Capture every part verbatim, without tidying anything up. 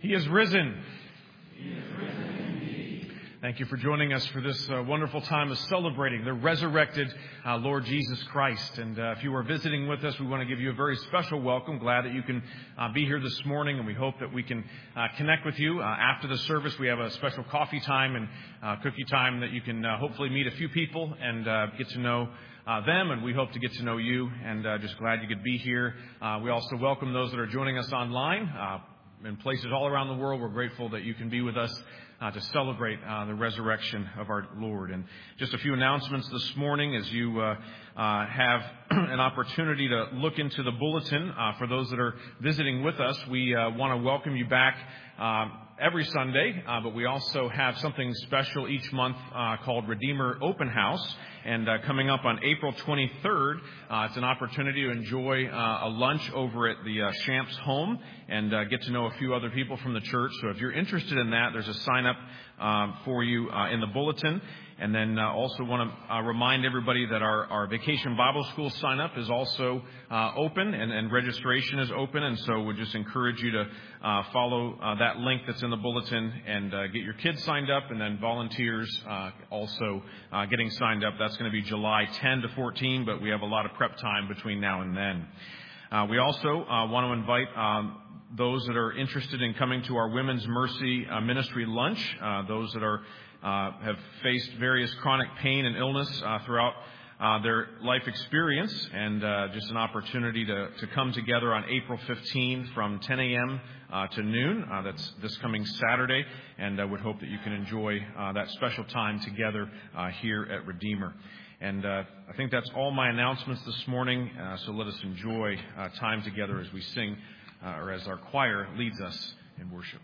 He is risen. He is risen indeed. Thank you for joining us for this uh, wonderful time of celebrating the resurrected uh, Lord Jesus Christ. And uh, if you are visiting with us, we want to give you a very special welcome. Glad that you can uh, be here this morning, and we hope that we can uh, connect with you. Uh, after the service, we have a special coffee time and uh, cookie time that you can uh, hopefully meet a few people and uh, get to know Uh, them, and we hope to get to know you, and uh, just glad you could be here. Uh, we also welcome those that are joining us online uh, in places all around the world. We're grateful that you can be with us uh, to celebrate uh, the resurrection of our Lord. And just a few announcements this morning as you uh, uh, have an opportunity to look into the bulletin. Uh, for those that are visiting with us, we uh, want to welcome you back uh, every Sunday, uh, but we also have something special each month uh, called Redeemer Open House. And uh, coming up on April twenty-third, uh, it's an opportunity to enjoy uh, a lunch over at the uh, Shamps home and uh, get to know a few other people from the church. So if you're interested in that, there's a sign up uh, for you uh, in the bulletin. And then uh, also want to uh, remind everybody that our, our Vacation Bible School sign up is also uh, open and, and registration is open. And so we just encourage you to uh, follow uh, that link that's in the bulletin and uh, get your kids signed up, and then volunteers uh, also uh, getting signed up. That's going to be July tenth to fourteenth, but we have a lot of prep time between now and then. Uh, we also uh, want to invite um, those that are interested in coming to our Women's Mercy uh, Ministry lunch, uh, those that are Uh, have faced various chronic pain and illness uh, throughout uh, their life experience, and uh, just an opportunity to, to come together on April fifteenth from ten a.m. Uh, to noon. Uh, that's this coming Saturday, and I would hope that you can enjoy uh, that special time together uh, here at Redeemer. And uh, I think that's all my announcements this morning, uh, so let us enjoy uh, time together as we sing, uh, or as our choir leads us in worship.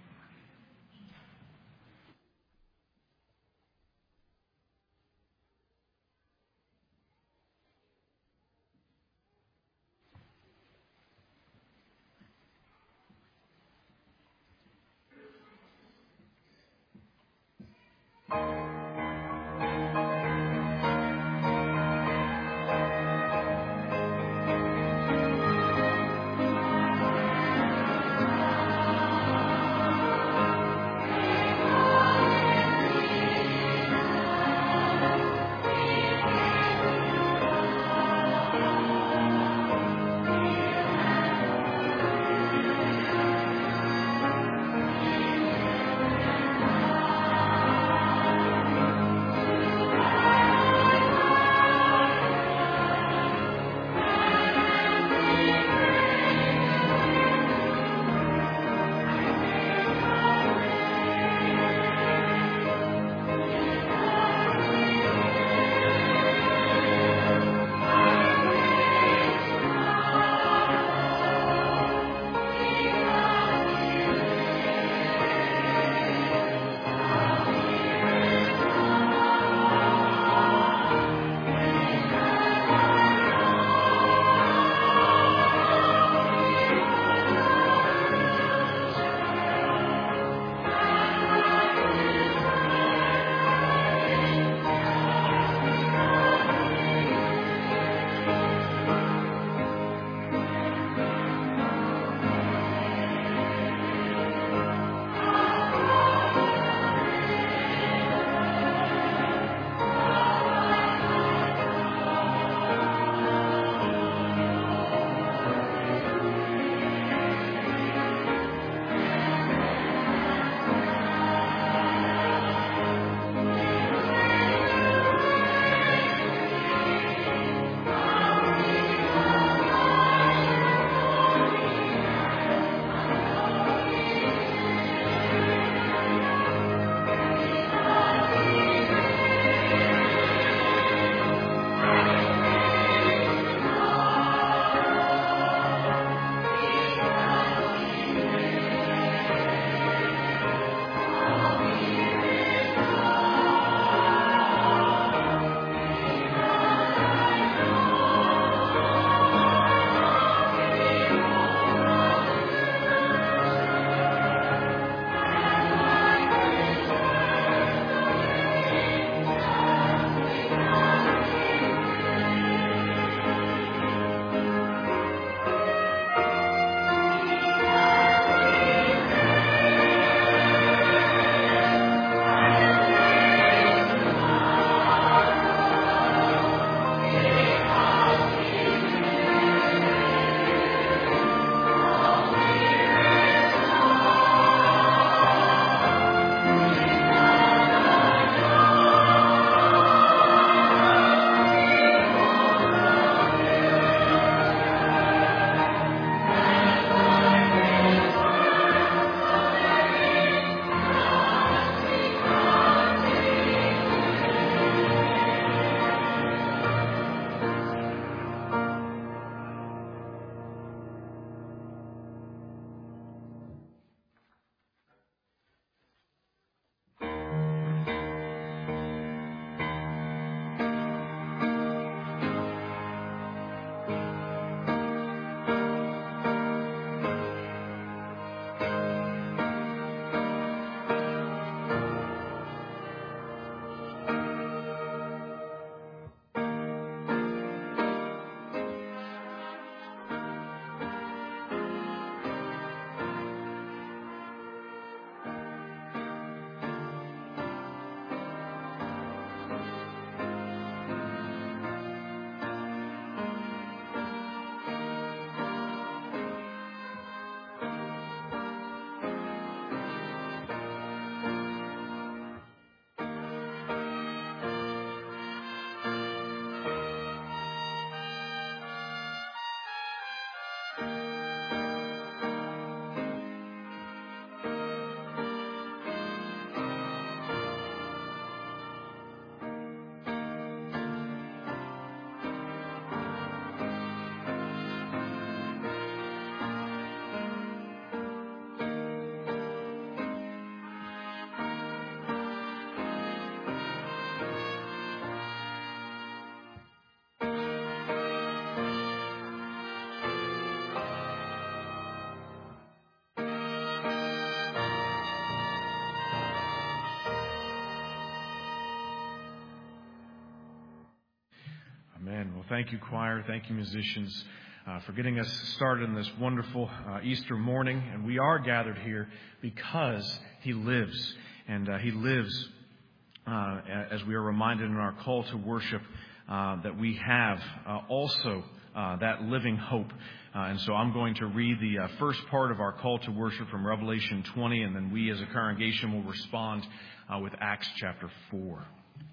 Well, thank you, choir. Thank you, musicians, uh, for getting us started in this wonderful uh, Easter morning. And we are gathered here because He lives. And uh, He lives, uh, as we are reminded in our call to worship, uh, that we have uh, also uh, that living hope. Uh, and so I'm going to read the uh, first part of our call to worship from Revelation twenty, and then we as a congregation will respond uh, with Acts chapter four.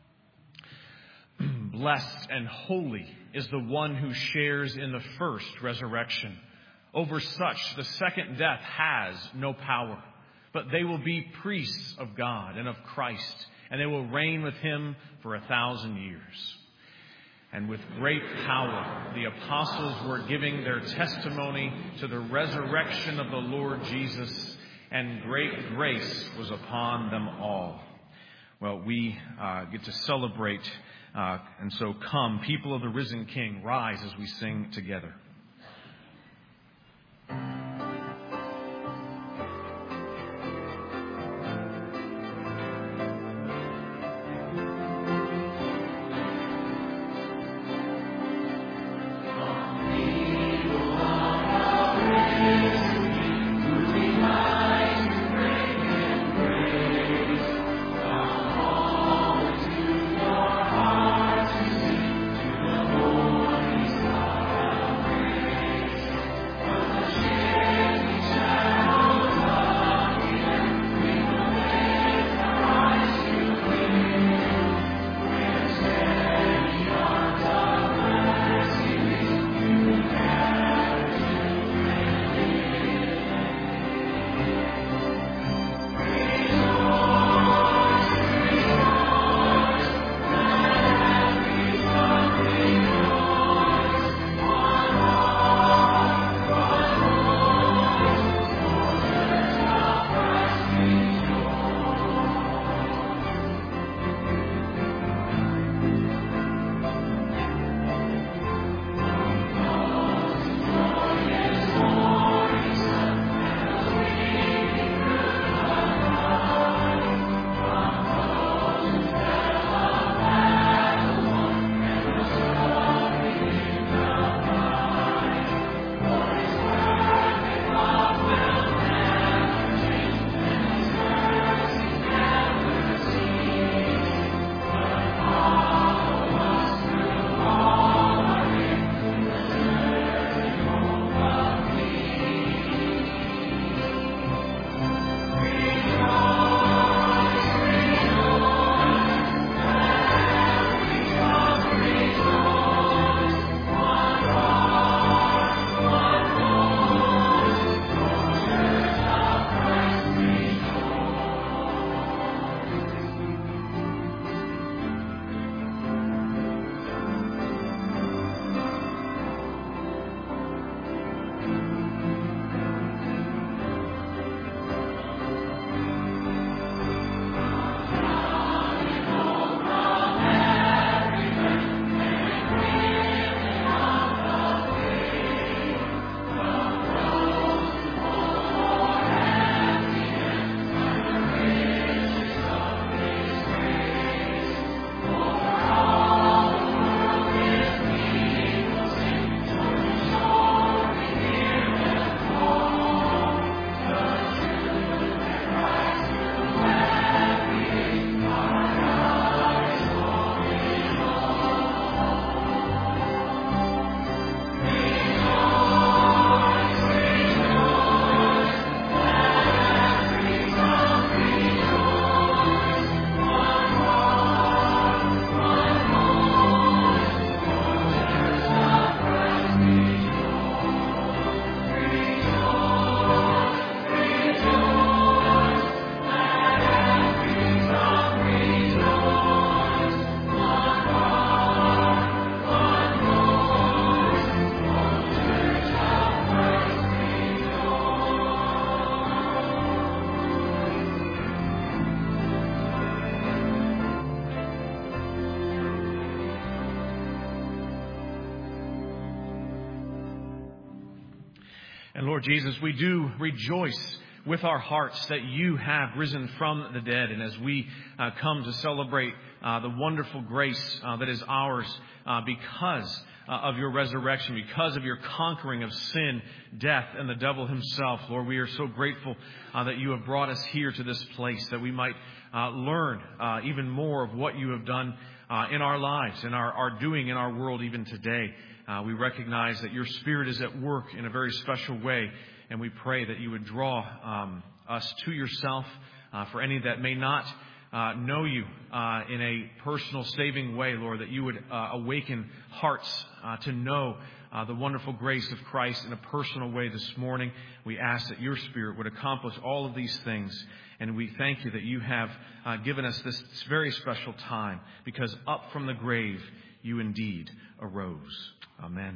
Blessed and holy is the one who shares in the first resurrection. Over such, the second death has no power, but they will be priests of God and of Christ, and they will reign with Him for a thousand years. And with great power, the apostles were giving their testimony to the resurrection of the Lord Jesus, and great grace was upon them all. Well, we uh, get to celebrate. Uh, and so come, people of the risen King, rise as we sing together. And Lord Jesus, we do rejoice with our hearts that you have risen from the dead. And as we uh, come to celebrate uh, the wonderful grace uh, that is ours uh, because uh, of your resurrection, because of your conquering of sin, death, and the devil himself. Lord, we are so grateful uh, that you have brought us here to this place, that we might uh, learn uh, even more of what you have done uh, in our lives, and our, our doing in our world even today. Uh, we recognize that your Spirit is at work in a very special way, and we pray that you would draw um, us to yourself. Uh, for any that may not uh, know you uh, in a personal saving way, Lord, that you would uh, awaken hearts uh, to know uh, the wonderful grace of Christ in a personal way this morning. We ask that your Spirit would accomplish all of these things. And we thank you that you have uh, given us this very special time, because up from the grave you indeed arose. Amen.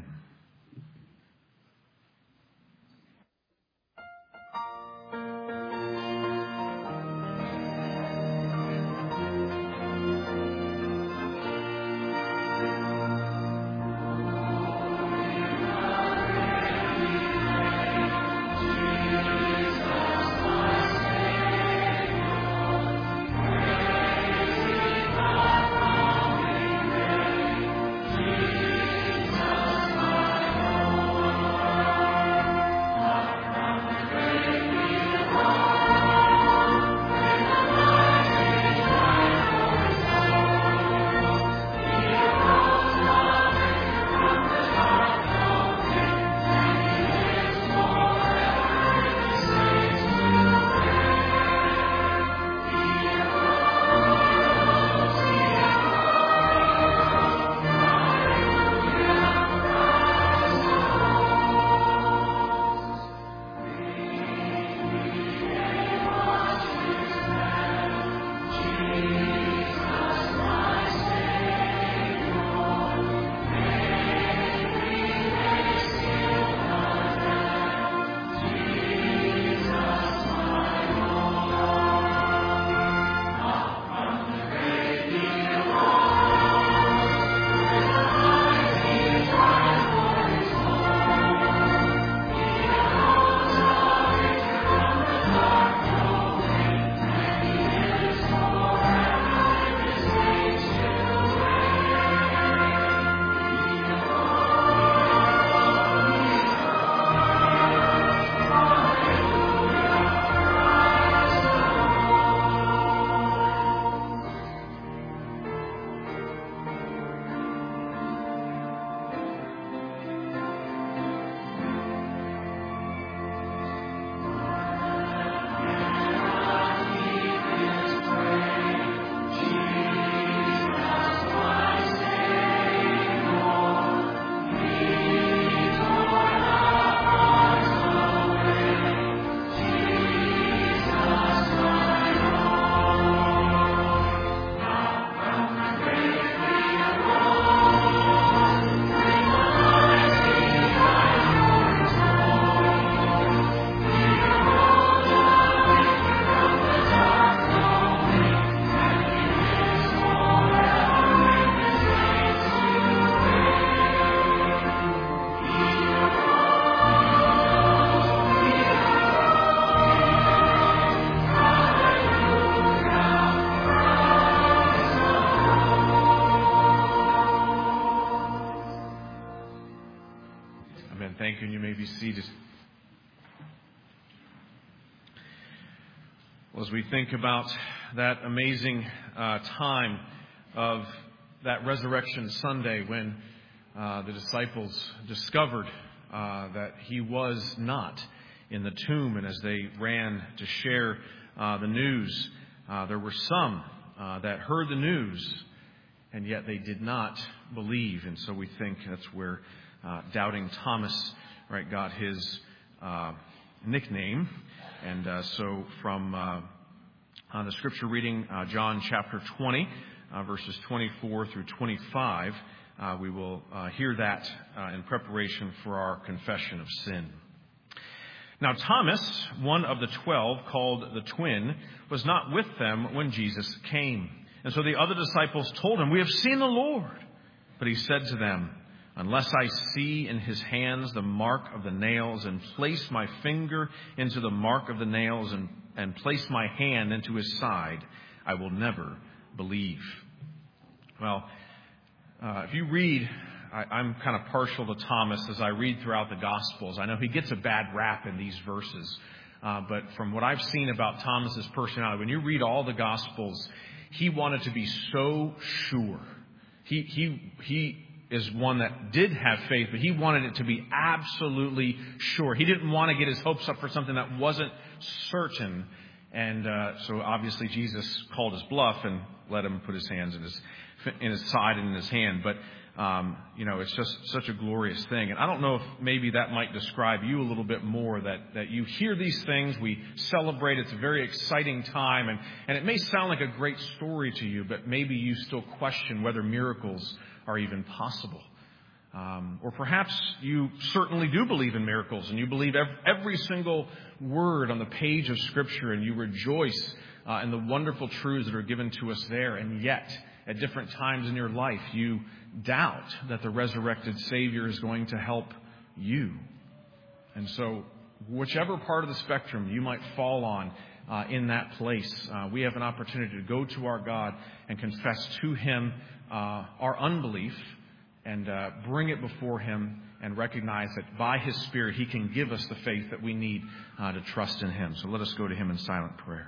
Thank you, and you may be seated. Well, as we think about that amazing uh, time of that Resurrection Sunday when uh, the disciples discovered uh, that he was not in the tomb, and as they ran to share uh, the news, uh, there were some uh, that heard the news, and yet they did not believe. And so we think that's where uh, Doubting Thomas, right, got his uh, nickname. And uh, so from uh, on the scripture reading, uh, John chapter twenty, uh, verses twenty-four through twenty-five, uh, we will uh, hear that uh, in preparation for our confession of sin. Now Thomas, one of the twelve, called the twin, was not with them when Jesus came. And so the other disciples told him, "We have seen the Lord." But he said to them, "Unless I see in his hands the mark of the nails, and place my finger into the mark of the nails, and, and place my hand into his side, I will never believe." Well, uh, if you read I, I'm kind of partial to Thomas as I read throughout the Gospels. I know he gets a bad rap in these verses. Uh, but from what I've seen about Thomas's personality, when you read all the Gospels, he wanted to be so sure. He, he, he is one that did have faith, but he wanted it to be absolutely sure. He didn't want to get his hopes up for something that wasn't certain. And uh, so obviously Jesus called his bluff and let him put his hands in his in his side and in his hand. But, um, you know, it's just such a glorious thing. And I don't know if maybe that might describe you a little bit more, that, that you hear these things, we celebrate, it's a very exciting time, and, and it may sound like a great story to you, but maybe you still question whether miracles are even possible. Um, or perhaps you certainly do believe in miracles, and you believe every, every single word on the page of Scripture, and you rejoice uh, in the wonderful truths that are given to us there, and yet at different times in your life, you doubt that the resurrected Savior is going to help you. And so, whichever part of the spectrum you might fall on uh, in that place, uh, we have an opportunity to go to our God and confess to Him uh, our unbelief and uh, bring it before Him and recognize that by His Spirit He can give us the faith that we need uh, to trust in Him. So let us go to Him in silent prayer.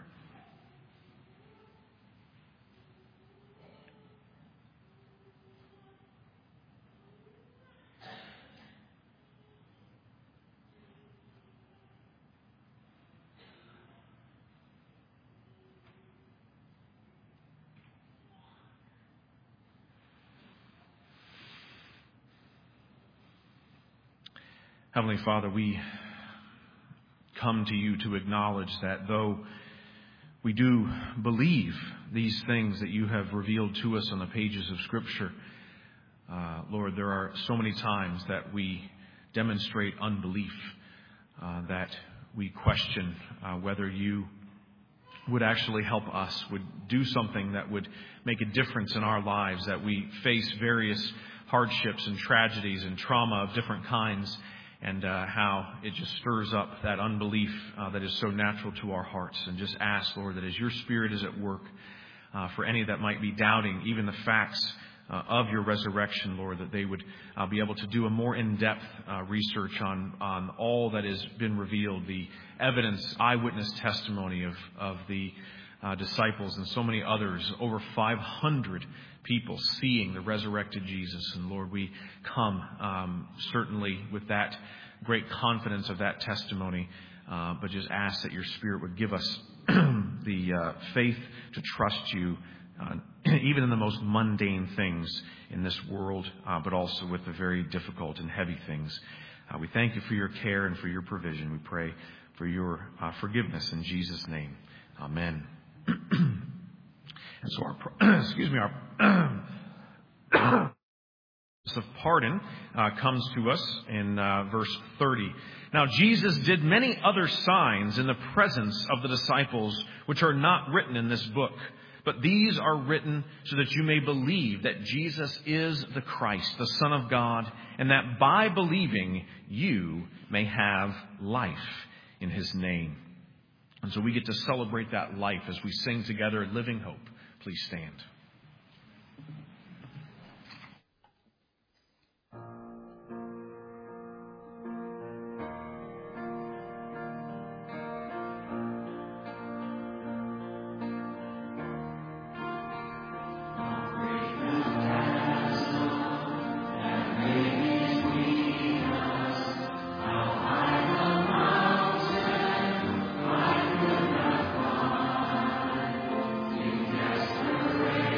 Heavenly Father, we come to you to acknowledge that though we do believe these things that you have revealed to us on the pages of Scripture, uh, Lord, there are so many times that we demonstrate unbelief, uh, that we question uh, whether you would actually help us, would do something that would make a difference in our lives, that we face various hardships and tragedies and trauma of different kinds, and uh, how it just stirs up that unbelief uh, that is so natural to our hearts. And just ask, Lord, that as your Spirit is at work, uh, for any that might be doubting even the facts uh, of your resurrection, Lord, that they would uh, be able to do a more in-depth uh, research on, on all that has been revealed, the evidence, eyewitness testimony of, of the uh, disciples and so many others, over five hundred people seeing the resurrected Jesus. And Lord, we come um, certainly with that great confidence of that testimony, uh, but just ask that your Spirit would give us the uh, faith to trust you, uh, even in the most mundane things in this world, uh, but also with the very difficult and heavy things. Uh, we thank you for your care and for your provision. We pray for your uh, forgiveness in Jesus' name. Amen. And so our, excuse me, our of pardon uh, comes to us in uh, verse thirty. Now Jesus did many other signs in the presence of the disciples, which are not written in this book. But these are written so that you may believe that Jesus is the Christ, the Son of God, and that by believing you may have life in His name. And so we get to celebrate that life as we sing together, Living Hope. Please stand. Desperate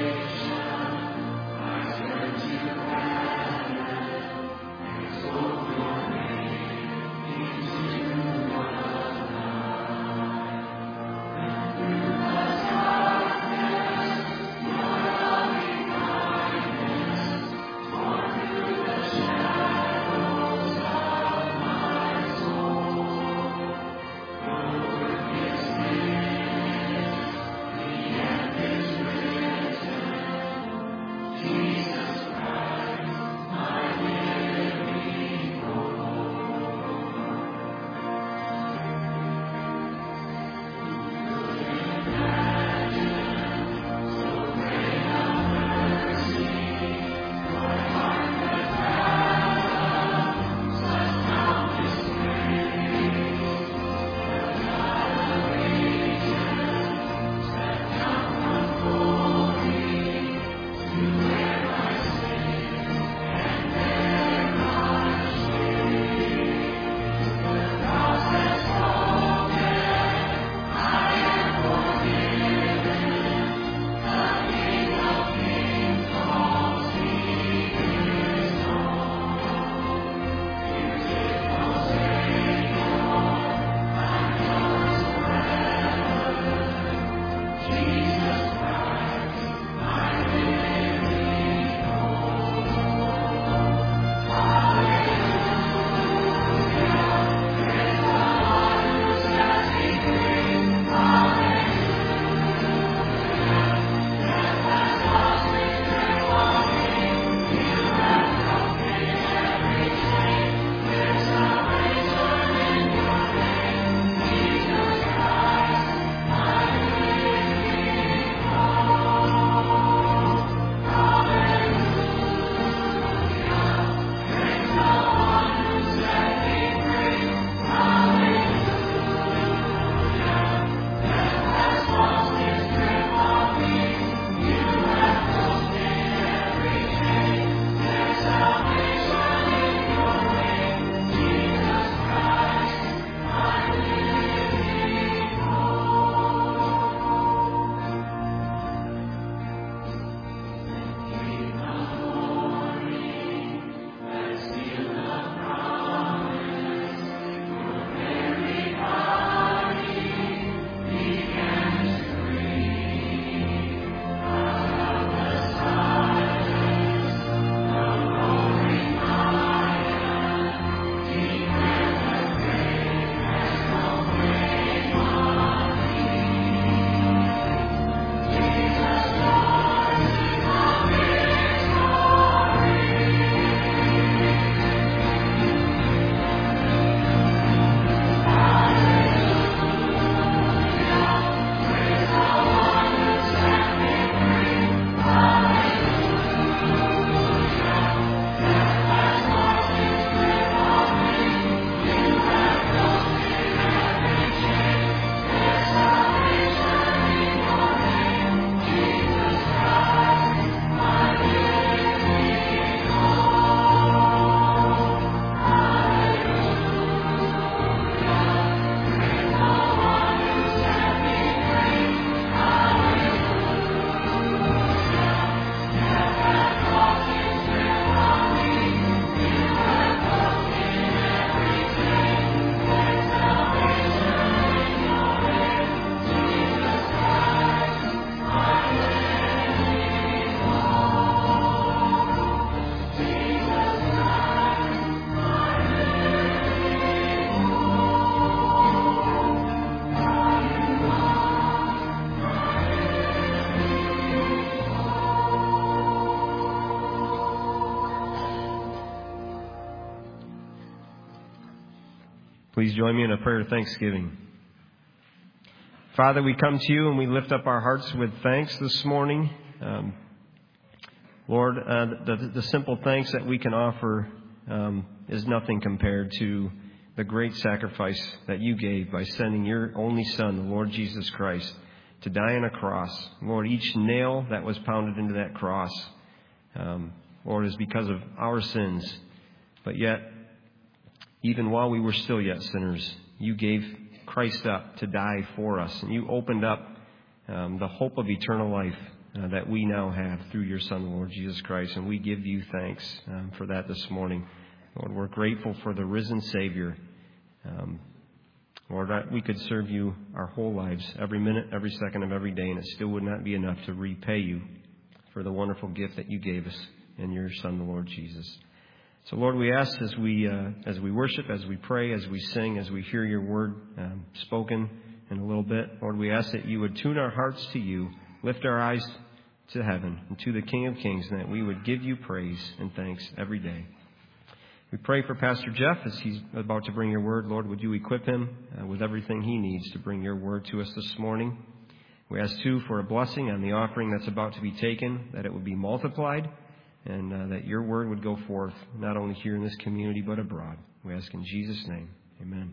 Please join me in a prayer of thanksgiving. Father, we come to you and we lift up our hearts with thanks this morning. Um, Lord, uh, the, the simple thanks that we can offer um, is nothing compared to the great sacrifice that you gave by sending your only Son, the Lord Jesus Christ, to die on a cross. Lord, each nail that was pounded into that cross, um, Lord, is because of our sins. But yet, even while we were still yet sinners, you gave Christ up to die for us. And you opened up um, the hope of eternal life uh, that we now have through your Son, the Lord Jesus Christ. And we give you thanks um, for that this morning. Lord, we're grateful for the risen Savior. Um, Lord, we could serve you our whole lives, every minute, every second of every day, and it still would not be enough to repay you for the wonderful gift that you gave us in your Son, the Lord Jesus. So, Lord, we ask as we uh, as we worship, as we pray, as we sing, as we hear your word um, spoken in a little bit, Lord, we ask that you would tune our hearts to you, lift our eyes to heaven and to the King of Kings, and that we would give you praise and thanks every day. We pray for Pastor Jeff as he's about to bring your word. Lord, would you equip him uh, with everything he needs to bring your word to us this morning. We ask, too, for a blessing on the offering that's about to be taken, that it would be multiplied, and uh, that your word would go forth, not only here in this community, but abroad. We ask in Jesus' name. Amen.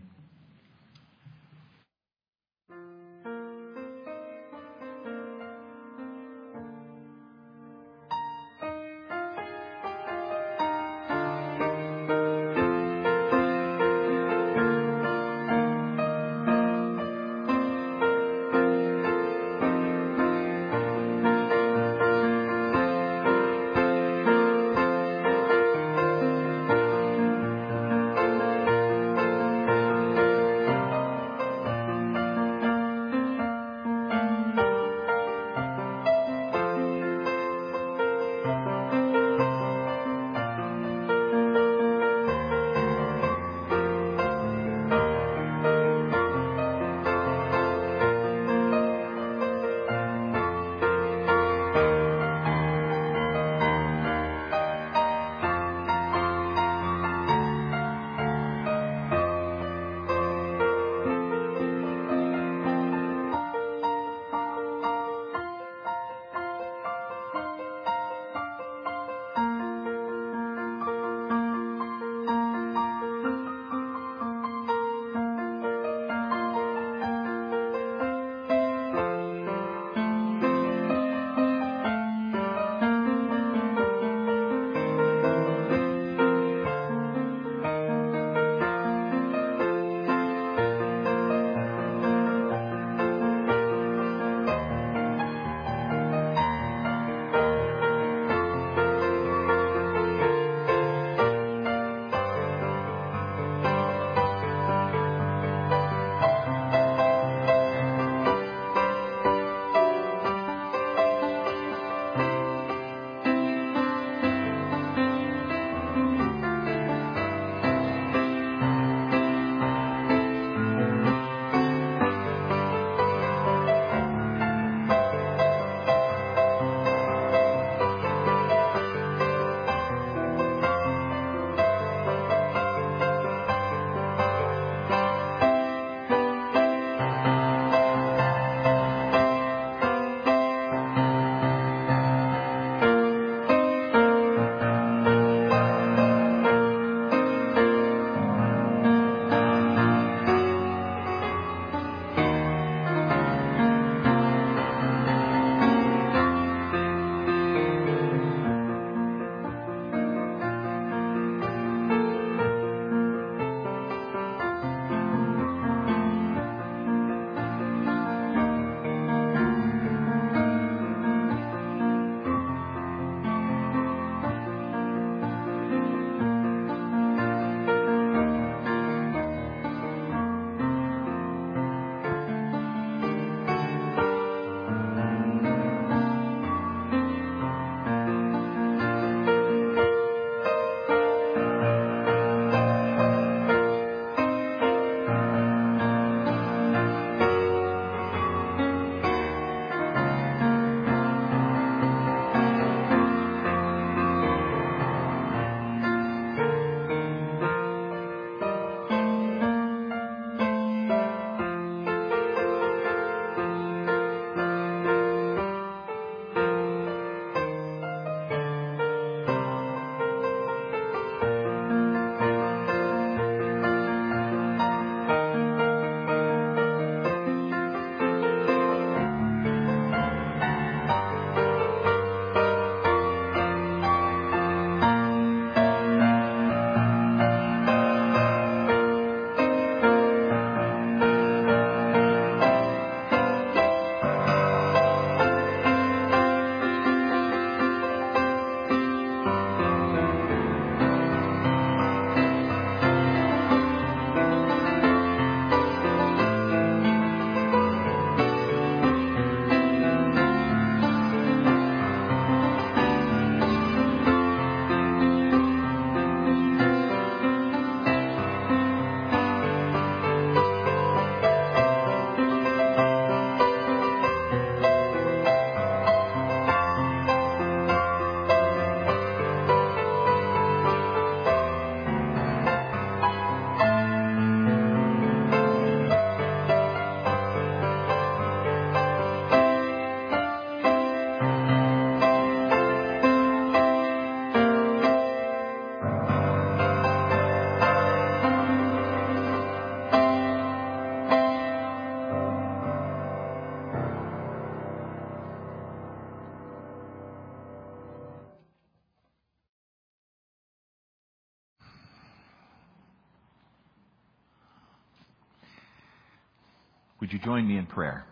Would you join me in prayer?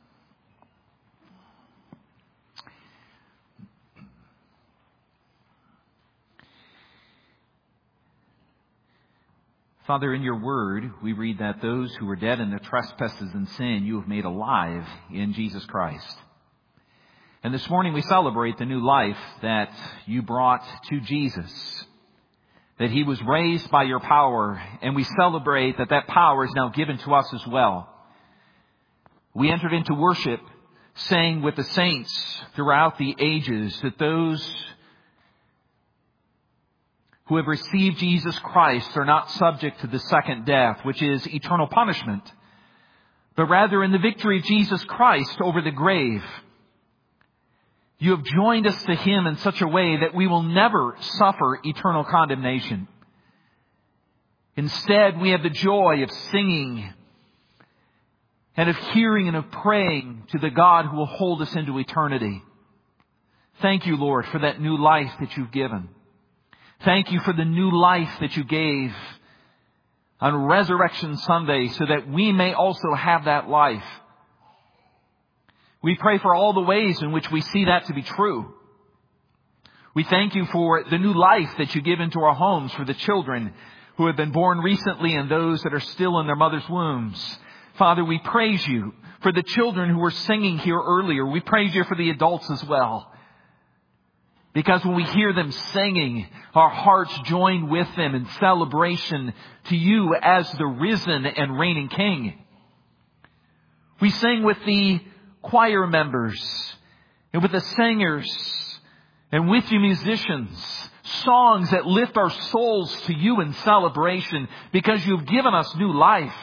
Father, in your word, we read that those who were dead in their trespasses and sin, you have made alive in Jesus Christ. And this morning we celebrate the new life that you brought to Jesus, that he was raised by your power, and we celebrate that that power is now given to us as well. We entered into worship saying with the saints throughout the ages that those who have received Jesus Christ are not subject to the second death, which is eternal punishment, but rather in the victory of Jesus Christ over the grave. You have joined us to him in such a way that we will never suffer eternal condemnation. Instead, we have the joy of singing and of hearing and of praying to the God who will hold us into eternity. Thank you, Lord, for that new life that you've given. Thank you for the new life that you gave on Resurrection Sunday so that we may also have that life. We pray for all the ways in which we see that to be true. We thank you for the new life that you give into our homes for the children who have been born recently and those that are still in their mother's wombs. Father, we praise you for the children who were singing here earlier. We praise you for the adults as well. Because when we hear them singing, our hearts join with them in celebration to you as the risen and reigning King. We sing with the choir members and with the singers and with you musicians, songs that lift our souls to you in celebration because you've given us new life.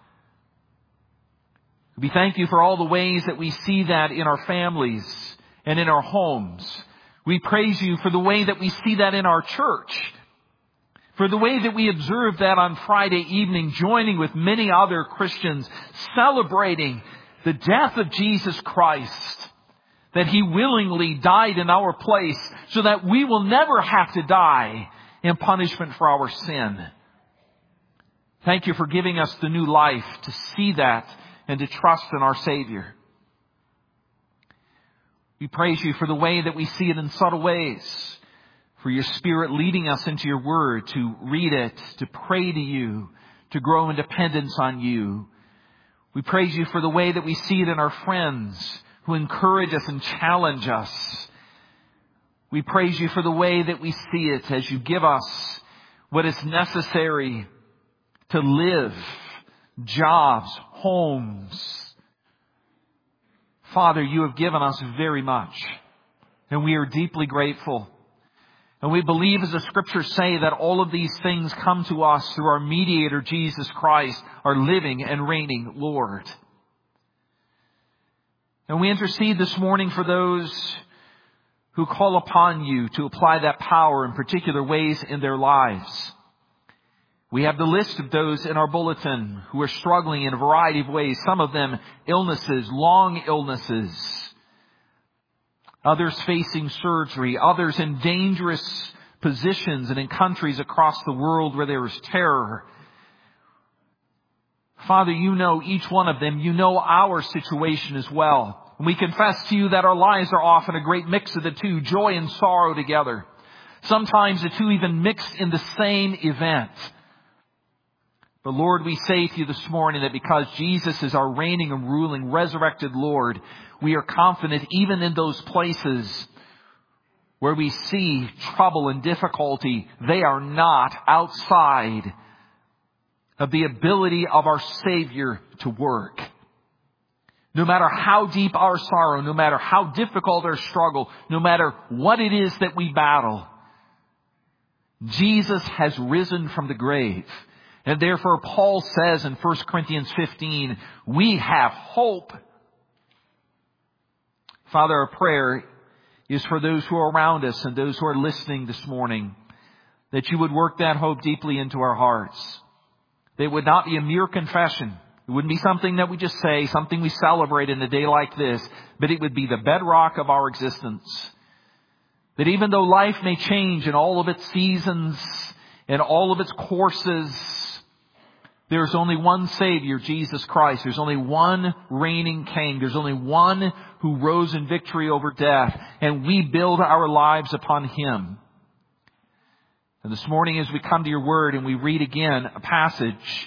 We thank you for all the ways that we see that in our families and in our homes. We praise you for the way that we see that in our church, for the way that we observe that on Friday evening, joining with many other Christians, celebrating the death of Jesus Christ, that he willingly died in our place so that we will never have to die in punishment for our sin. Thank you for giving us the new life to see that and to trust in our Savior. We praise you for the way that we see it in subtle ways, for your Spirit leading us into your word to read it, to pray to you, to grow in dependence on you. We praise you for the way that we see it in our friends who encourage us and challenge us. We praise you for the way that we see it as you give us what is necessary to live, jobs, homes. Father, you have given us very much, and we are deeply grateful. And we believe, as the Scriptures say, that all of these things come to us through our mediator, Jesus Christ, our living and reigning Lord. And we intercede this morning for those who call upon you to apply that power in particular ways in their lives. We have the list of those in our bulletin who are struggling in a variety of ways. Some of them illnesses, long illnesses. Others facing surgery. Others in dangerous positions and in countries across the world where there is terror. Father, you know each one of them. You know our situation as well. And we confess to you that our lives are often a great mix of the two, joy and sorrow together. Sometimes the two even mixed in the same event. But Lord, we say to you this morning that because Jesus is our reigning and ruling, resurrected Lord, we are confident even in those places where we see trouble and difficulty, they are not outside of the ability of our Savior to work. No matter how deep our sorrow, no matter how difficult our struggle, no matter what it is that we battle, Jesus has risen from the grave. And therefore, Paul says in First Corinthians fifteen, we have hope. Father, our prayer is for those who are around us and those who are listening this morning, that you would work that hope deeply into our hearts. That it would not be a mere confession. It wouldn't be something that we just say, something we celebrate in a day like this, but it would be the bedrock of our existence. That even though life may change in all of its seasons and all of its courses, There's only one Savior, Jesus Christ. There's only one reigning King. There's only one who rose in victory over death. And we build our lives upon Him. And this morning as we come to your Word and we read again a passage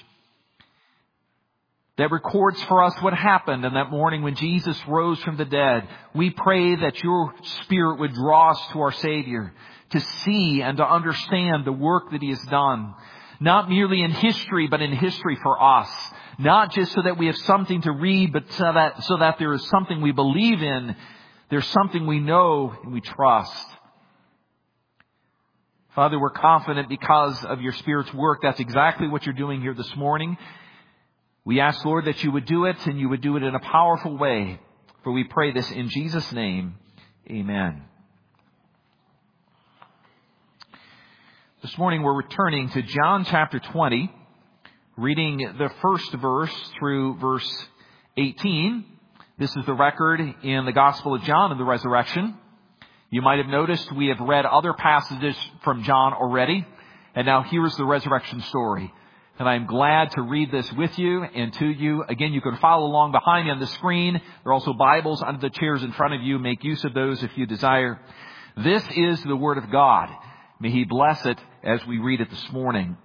that records for us what happened on that morning when Jesus rose from the dead, we pray that your Spirit would draw us to our Savior, to see and to understand the work that He has done. Not merely in history, but in history for us. Not just so that we have something to read, but so that, so that there is something we believe in. There's something we know and we trust. Father, we're confident because of your Spirit's work. That's exactly what you're doing here this morning. We ask, Lord, that you would do it, and you would do it in a powerful way. For we pray this in Jesus' name. Amen. This morning we're returning to John chapter twenty, reading the first verse through verse eighteen. This is the record in the Gospel of John of the resurrection. You might have noticed we have read other passages from John already, and now here's the resurrection story. And I'm glad to read this with you and to you. Again, you can follow along behind me on the screen. There are also Bibles under the chairs in front of you. Make use of those if you desire. This is the Word of God. May He bless it as we read it this morning.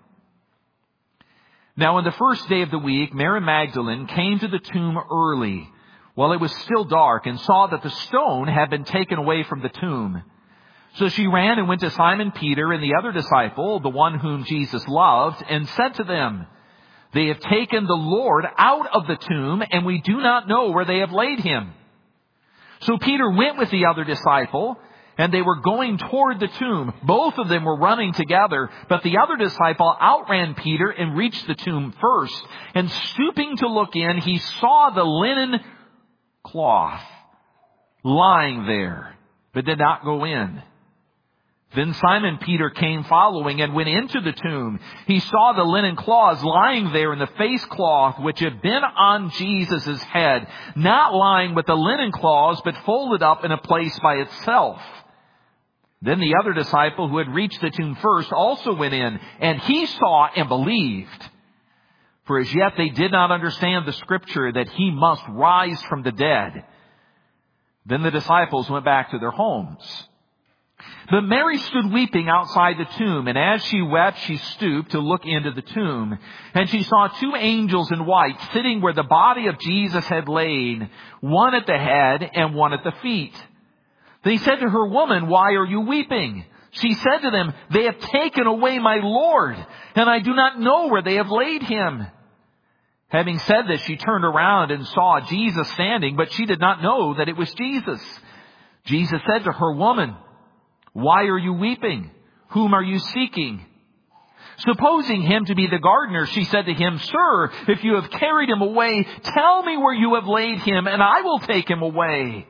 Now, on the first day of the week, Mary Magdalene came to the tomb early, while it was still dark, and saw that the stone had been taken away from the tomb. So she ran and went to Simon Peter and the other disciple, the one whom Jesus loved, and said to them, "They have taken the Lord out of the tomb, and we do not know where they have laid Him." So Peter went with the other disciple, and they were going toward the tomb. Both of them were running together, but the other disciple outran Peter and reached the tomb first. And stooping to look in, he saw the linen cloth lying there, but did not go in. Then Simon Peter came following and went into the tomb. He saw the linen cloths lying there, and the face cloth which had been on Jesus' head, not lying with the linen cloths, but folded up in a place by itself. Then the other disciple who had reached the tomb first also went in, and he saw and believed. For as yet they did not understand the scripture that He must rise from the dead. Then the disciples went back to their homes. But Mary stood weeping outside the tomb, and as she wept, she stooped to look into the tomb. And she saw two angels in white sitting where the body of Jesus had lain, one at the head and one at the feet. They said to her, "Woman, why are you weeping?" She said to them, "They have taken away my Lord, and I do not know where they have laid Him." Having said this, she turned around and saw Jesus standing, but she did not know that it was Jesus. Jesus said to her, "Woman, why are you weeping? Whom are you seeking?" Supposing Him to be the gardener, she said to Him, "Sir, if you have carried Him away, tell me where you have laid Him, and I will take Him away."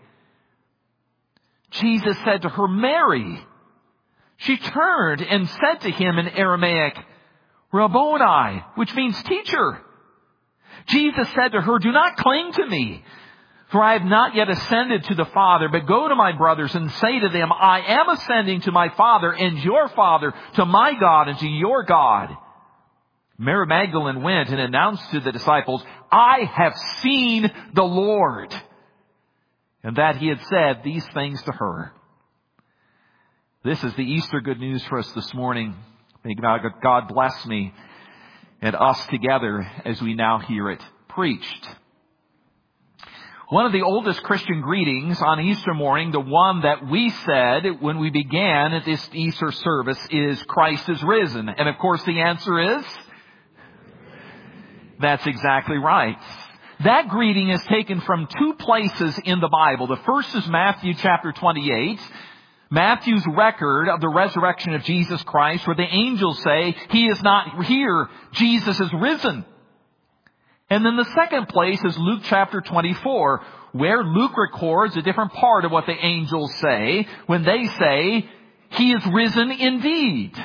Jesus said to her, "Mary." She turned and said to Him in Aramaic, "Rabboni," which means teacher. Jesus said to her, "Do not cling to me, for I have not yet ascended to the Father, but go to my brothers and say to them, I am ascending to my Father and your Father, to my God and to your God." Mary Magdalene went and announced to the disciples, "I have seen the Lord," and that He had said these things to her. This is the Easter good news for us this morning. May God bless me and us together as we now hear it preached. One of the oldest Christian greetings on Easter morning, the one that we said when we began at this Easter service, is "Christ is risen." And of course the answer is, that's exactly right. That greeting is taken from two places in the Bible. The first is Matthew chapter twenty-eight. Matthew's record of the resurrection of Jesus Christ, where the angels say, "He is not here, Jesus is risen." And then the second place is Luke chapter twenty-four, where Luke records a different part of what the angels say when they say, "He is risen indeed."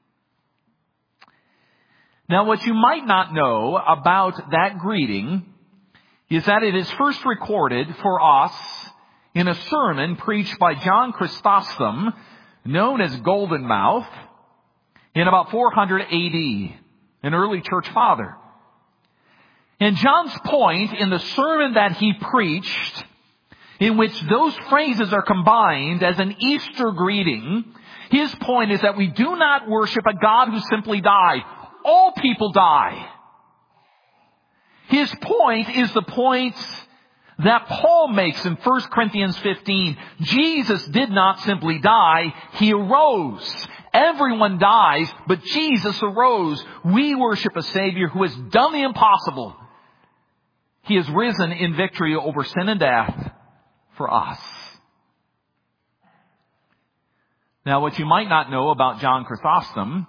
Now, what you might not know about that greeting is that it is first recorded for us in a sermon preached by John Chrysostom, known as Golden Mouth, in about four hundred A D, an early church father. And John's point in the sermon that he preached, in which those phrases are combined as an Easter greeting, his point is that we do not worship a God who simply died. All people die. His point is the point that Paul makes in First Corinthians fifteen. Jesus did not simply die, He arose. Everyone dies, but Jesus arose. We worship a Savior who has done the impossible. He has risen in victory over sin and death for us. Now, what you might not know about John Chrysostom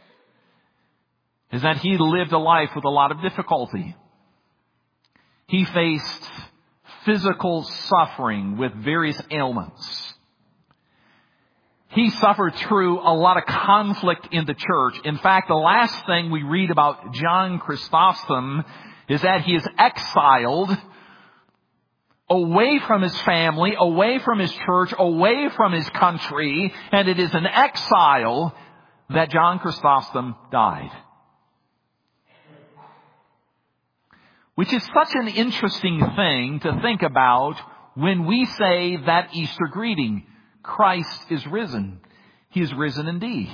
is that he lived a life with a lot of difficulty. He faced physical suffering with various ailments. He suffered through a lot of conflict in the church. In fact, the last thing we read about John Chrysostom is that he is exiled away from his family, away from his church, away from his country, and it is in exile that John Chrysostom died. Which is such an interesting thing to think about when we say that Easter greeting, Christ is risen. He is risen indeed.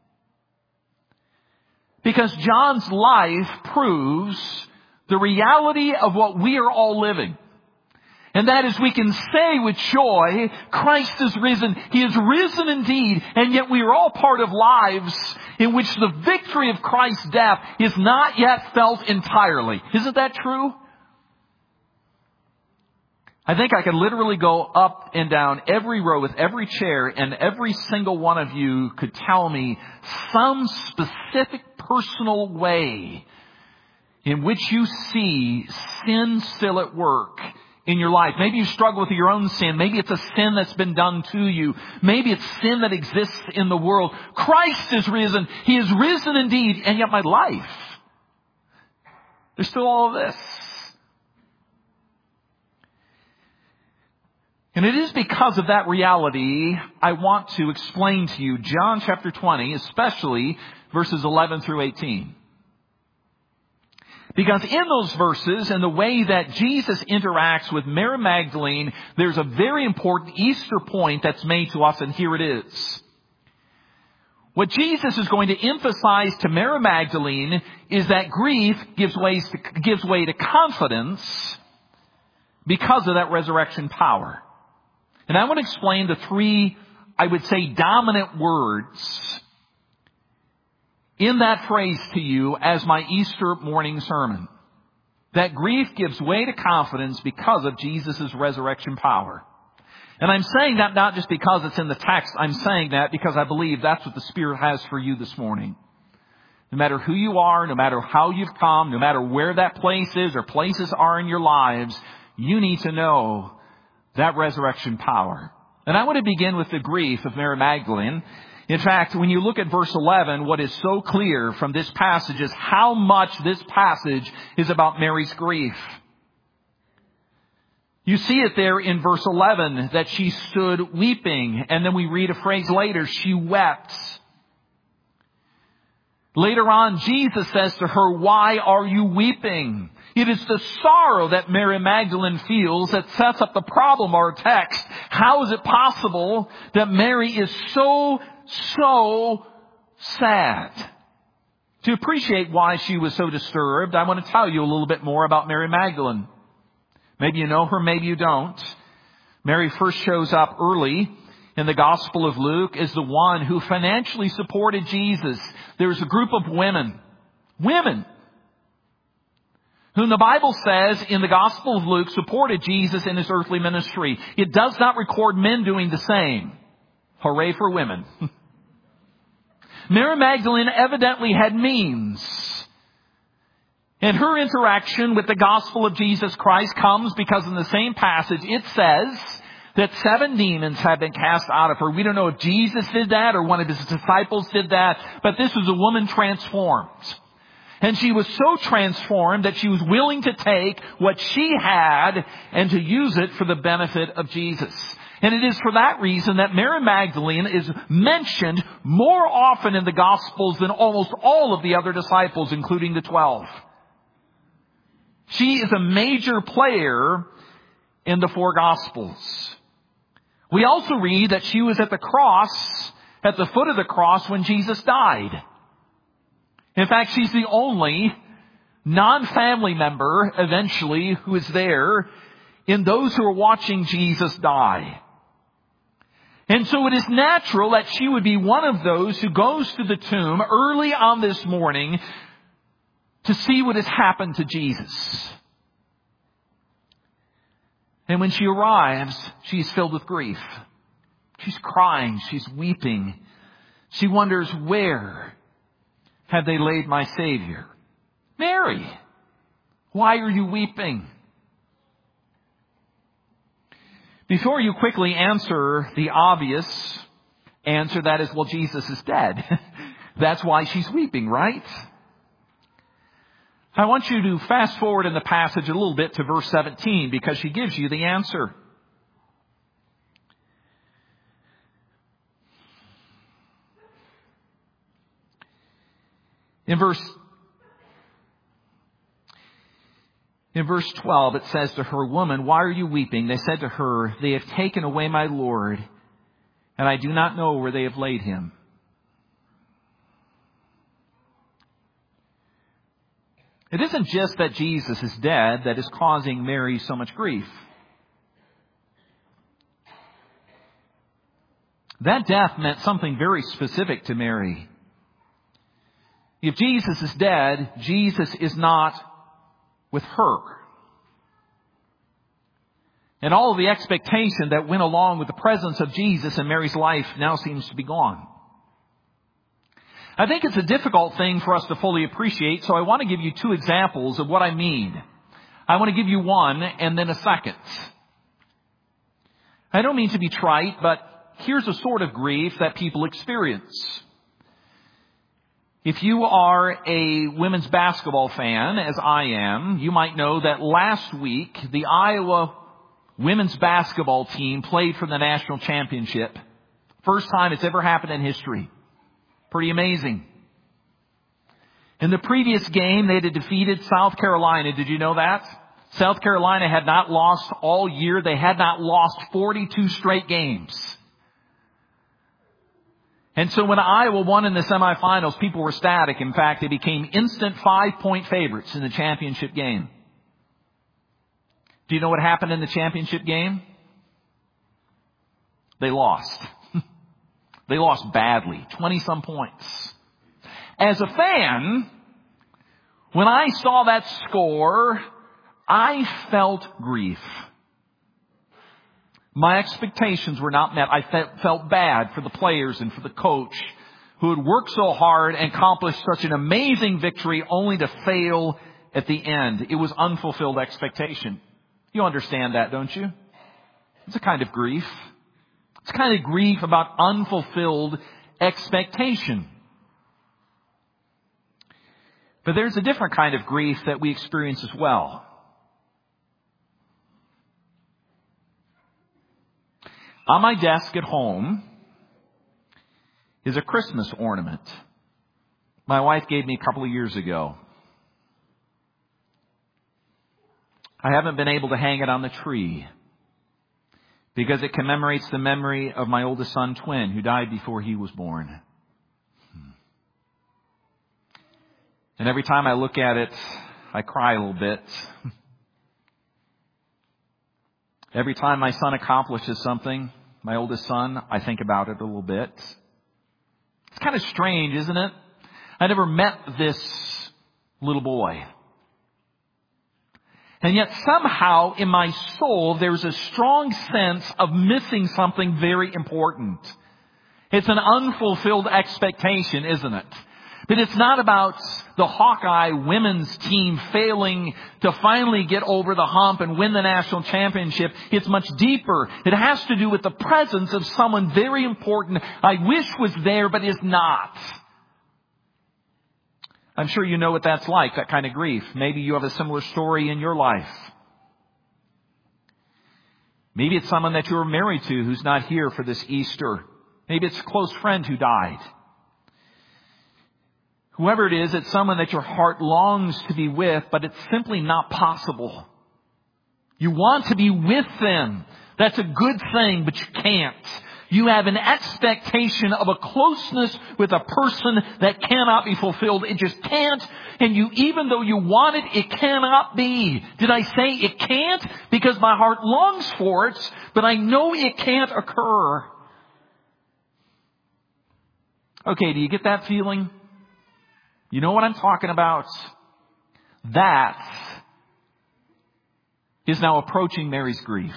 Because John's life proves the reality of what we are all living. And that is, we can say with joy, Christ is risen. He is risen indeed. And yet we are all part of lives in which the victory of Christ's death is not yet felt entirely. Isn't that true? I think I could literally go up and down every row with every chair, and every single one of you could tell me some specific personal way in which you see sin still at work in your life. Maybe you struggle with your own sin. Maybe it's a sin that's been done to you. Maybe it's sin that exists in the world. Christ is risen. He is risen indeed. And yet my life, there's still all of this. And it is because of that reality I want to explain to you John chapter twenty, especially verses eleven through eighteen. Because in those verses and the way that Jesus interacts with Mary Magdalene, there's a very important Easter point that's made to us, and here it is. What Jesus is going to emphasize to Mary Magdalene is that grief gives way to, gives way to confidence because of that resurrection power. And I want to explain the three, I would say, dominant words in that phrase to you as my Easter morning sermon. That grief gives way to confidence because of Jesus' resurrection power. And I'm saying that not just because it's in the text. I'm saying that because I believe that's what the Spirit has for you this morning. No matter who you are, no matter how you've come, no matter where that place is or places are in your lives, you need to know that resurrection power. And I want to begin with the grief of Mary Magdalene. In fact, when you look at verse eleven, what is so clear from this passage is how much this passage is about Mary's grief. You see it there in verse eleven that she stood weeping, and then we read a phrase later, she wept. Later on, Jesus says to her, "Why are you weeping?" It is the sorrow that Mary Magdalene feels that sets up the problem of our text. How is it possible that Mary is so, so sad? To appreciate why she was so disturbed, I want to tell you a little bit more about Mary Magdalene. Maybe you know her, maybe you don't. Mary first shows up early in the Gospel of Luke as the one who financially supported Jesus. There's a group of women, women, whom the Bible says in the Gospel of Luke supported Jesus in his earthly ministry. It does not record men doing the same. Hooray for women. Mary Magdalene evidently had means. And her interaction with the gospel of Jesus Christ comes because in the same passage it says that seven demons have been cast out of her. We don't know if Jesus did that or one of his disciples did that, but this was a woman transformed. And she was so transformed that she was willing to take what she had and to use it for the benefit of Jesus. And it is for that reason that Mary Magdalene is mentioned more often in the Gospels than almost all of the other disciples, including the twelve. She is a major player in the four Gospels. We also read that she was at the cross, at the foot of the cross when Jesus died. In fact, she's the only non-family member, eventually, who is there in those who are watching Jesus die. And so it is natural that she would be one of those who goes to the tomb early on this morning to see what has happened to Jesus. And when she arrives, she's filled with grief. She's crying. She's weeping. She wonders, where have they laid my Savior? Mary, why are you weeping? Before you quickly answer the obvious answer, that is, well, Jesus is dead. That's why she's weeping, right? I want you to fast forward in the passage a little bit to verse seventeen, because she gives you the answer. In verse In verse twelve, it says to her, "Woman, why are you weeping?" They said to her, "They have taken away my Lord, and I do not know where they have laid him." It isn't just that Jesus is dead that is causing Mary so much grief. That death meant something very specific to Mary. If Jesus is dead, Jesus is not with her. And all of the expectation that went along with the presence of Jesus in Mary's life now seems to be gone. I think it's a difficult thing for us to fully appreciate, so I want to give you two examples of what I mean. I want to give you one and then a second. I don't mean to be trite, but here's a sort of grief that people experience. If you are a women's basketball fan, as I am, you might know that last week the Iowa women's basketball team played for the national championship. First time it's ever happened in history. Pretty amazing. In the previous game, they had defeated South Carolina. Did you know that? South Carolina had not lost all year. They had not lost forty-two straight games. And so when Iowa won in the semifinals, people were ecstatic. In fact, they became instant five-point favorites in the championship game. Do you know what happened in the championship game? They lost. They lost badly, twenty-some points. As a fan, when I saw that score, I felt grief. My expectations were not met. I felt bad for the players and for the coach who had worked so hard and accomplished such an amazing victory only to fail at the end. It was unfulfilled expectation. You understand that, don't you? It's a kind of grief. It's a kind of grief about unfulfilled expectation. But there's a different kind of grief that we experience as well. On my desk at home is a Christmas ornament my wife gave me a couple of years ago. I haven't been able to hang it on the tree because it commemorates the memory of my oldest son, twin, who died before he was born. And every time I look at it, I cry a little bit. Every time my son accomplishes something, my oldest son, I think about it a little bit. It's kind of strange, isn't it? I never met this little boy. And yet somehow in my soul, there's a strong sense of missing something very important. It's an unfulfilled expectation, isn't it? But it's not about the Hawkeye women's team failing to finally get over the hump and win the national championship. It's much deeper. It has to do with the presence of someone very important I wish was there but is not. I'm sure you know what that's like, that kind of grief. Maybe you have a similar story in your life. Maybe it's someone that you're married to who's not here for this Easter. Maybe it's a close friend who died. Whoever it is, it's someone that your heart longs to be with, but it's simply not possible. You want to be with them. That's a good thing, but you can't. You have an expectation of a closeness with a person that cannot be fulfilled. It just can't. And you, even though you want it, it cannot be. Did I say it can't? Because my heart longs for it, but I know it can't occur. Okay, do you get that feeling? You know what I'm talking about? That is now approaching Mary's grief.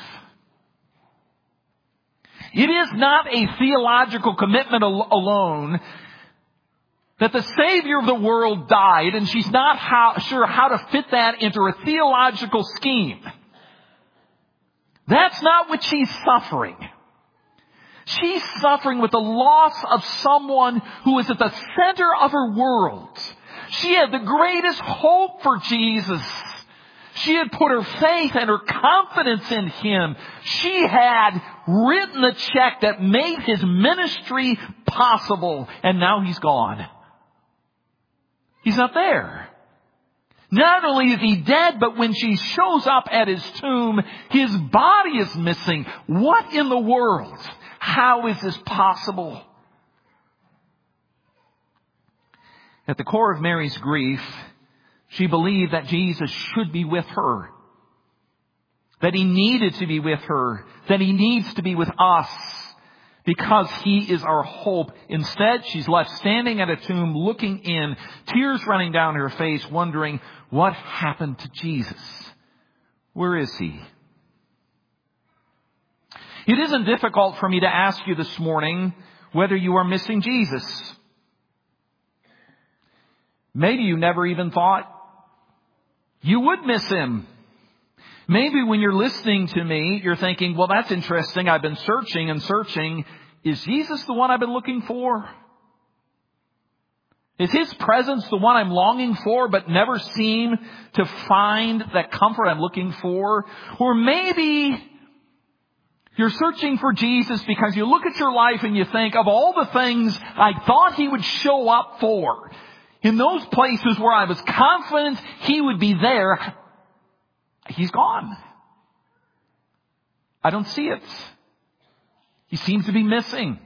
It is not a theological commitment al- alone that the Savior of the world died, and she's not how, sure how to fit that into a theological scheme. That's not what she's suffering. She's suffering with the loss of someone who is at the center of her world. She had the greatest hope for Jesus. She had put her faith and her confidence in Him. She had written the check that made His ministry possible. And now He's gone. He's not there. Not only is He dead, but when she shows up at His tomb, His body is missing. What in the world? How is this possible? At the core of Mary's grief, she believed that Jesus should be with her. That He needed to be with her. That He needs to be with us. Because He is our hope. Instead, she's left standing at a tomb, looking in, tears running down her face, wondering, what happened to Jesus? Where is He? It isn't difficult for me to ask you this morning whether you are missing Jesus. Maybe you never even thought you would miss Him. Maybe when you're listening to me, you're thinking, well, that's interesting. I've been searching and searching. Is Jesus the one I've been looking for? Is His presence the one I'm longing for but never seem to find that comfort I'm looking for? Or maybe you're searching for Jesus because you look at your life and you think of all the things I thought He would show up for. In those places where I was confident He would be there, He's gone. I don't see it. He seems to be missing.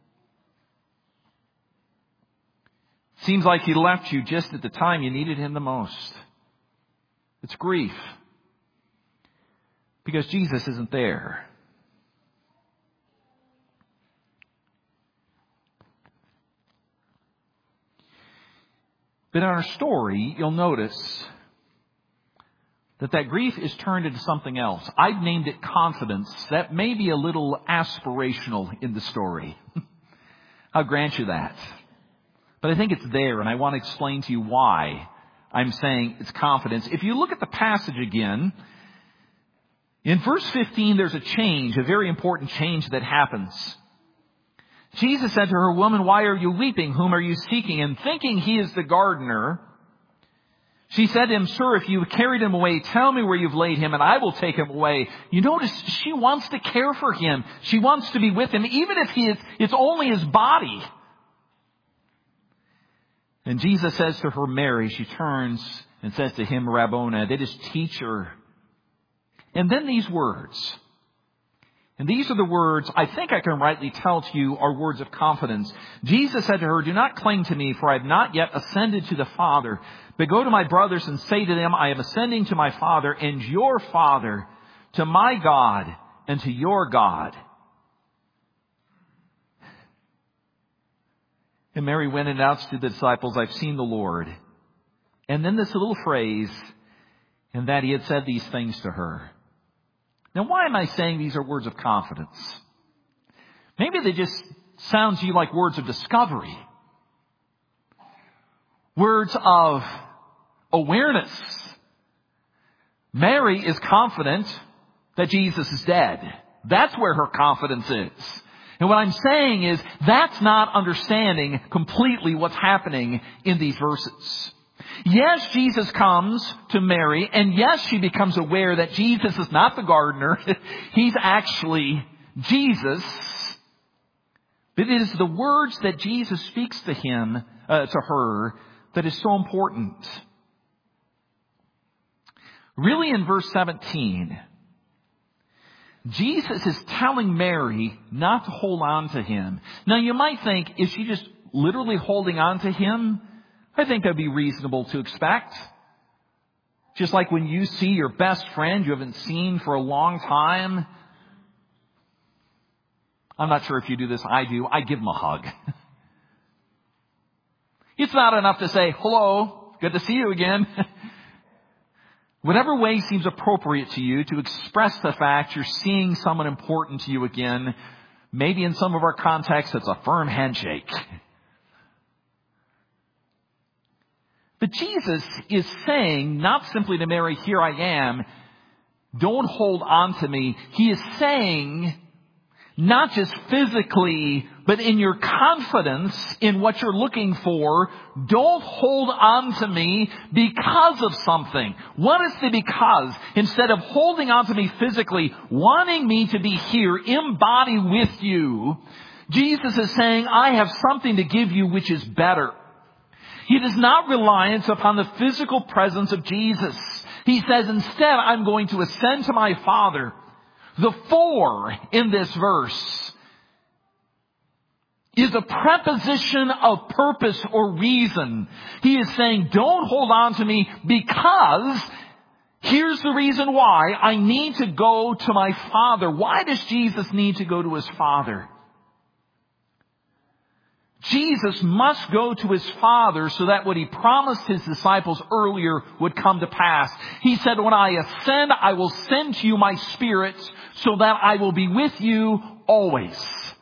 Seems like He left you just at the time you needed Him the most. It's grief. Because Jesus isn't there. But in our story, you'll notice that that grief is turned into something else. I've named it confidence. That may be a little aspirational in the story. I'll grant you that. But I think it's there, and I want to explain to you why I'm saying it's confidence. If you look at the passage again, in verse fifteen, there's a change, a very important change that happens. Jesus said to her, "Woman, why are you weeping? Whom are you seeking?" And thinking He is the gardener, she said to Him, "Sir, if you carried Him away, tell me where you've laid Him, and I will take Him away." You notice she wants to care for Him. She wants to be with Him, even if he is, it's only His body. And Jesus says to her, "Mary." She turns and says to Him, "Rabboni," that is, teacher. And then these words. And these are the words I think I can rightly tell to you are words of confidence. Jesus said to her, "Do not cling to me, for I have not yet ascended to the Father. But go to my brothers and say to them, I am ascending to my Father and your Father, to my God and to your God." And Mary went and announced to the disciples, "I've seen the Lord." And then this little phrase, and that He had said these things to her. Now, why am I saying these are words of confidence? Maybe they just sound to you like words of discovery. Words of awareness. Mary is confident that Jesus is dead. That's where her confidence is. And what I'm saying is that's not understanding completely what's happening in these verses. Yes, Jesus comes to Mary, and yes, she becomes aware that Jesus is not the gardener. He's actually Jesus. But it is the words that Jesus speaks to him, uh, to her, that is so important. Really, in verse seventeen, Jesus is telling Mary not to hold on to him. Now, you might think, is she just literally holding on to him? I think that'd be reasonable to expect. Just like when you see your best friend you haven't seen for a long time. I'm not sure if you do this. I do. I give him a hug. It's not enough to say, hello, good to see you again. Whatever way seems appropriate to you to express the fact you're seeing someone important to you again. Maybe in some of our contexts, it's a firm handshake. But Jesus is saying, not simply to Mary, here I am, don't hold on to me. He is saying, not just physically, but in your confidence in what you're looking for, don't hold on to me because of something. What is the because? Instead of holding on to me physically, wanting me to be here, embody with you, Jesus is saying, I have something to give you which is better. It is not reliance upon the physical presence of Jesus. He says, instead, I'm going to ascend to my Father. The for in this verse is a preposition of purpose or reason. He is saying, don't hold on to me because here's the reason why. I need to go to my Father. Why does Jesus need to go to his Father? Jesus must go to his Father so that what he promised his disciples earlier would come to pass. He said, when I ascend, I will send to you my Spirit so that I will be with you always.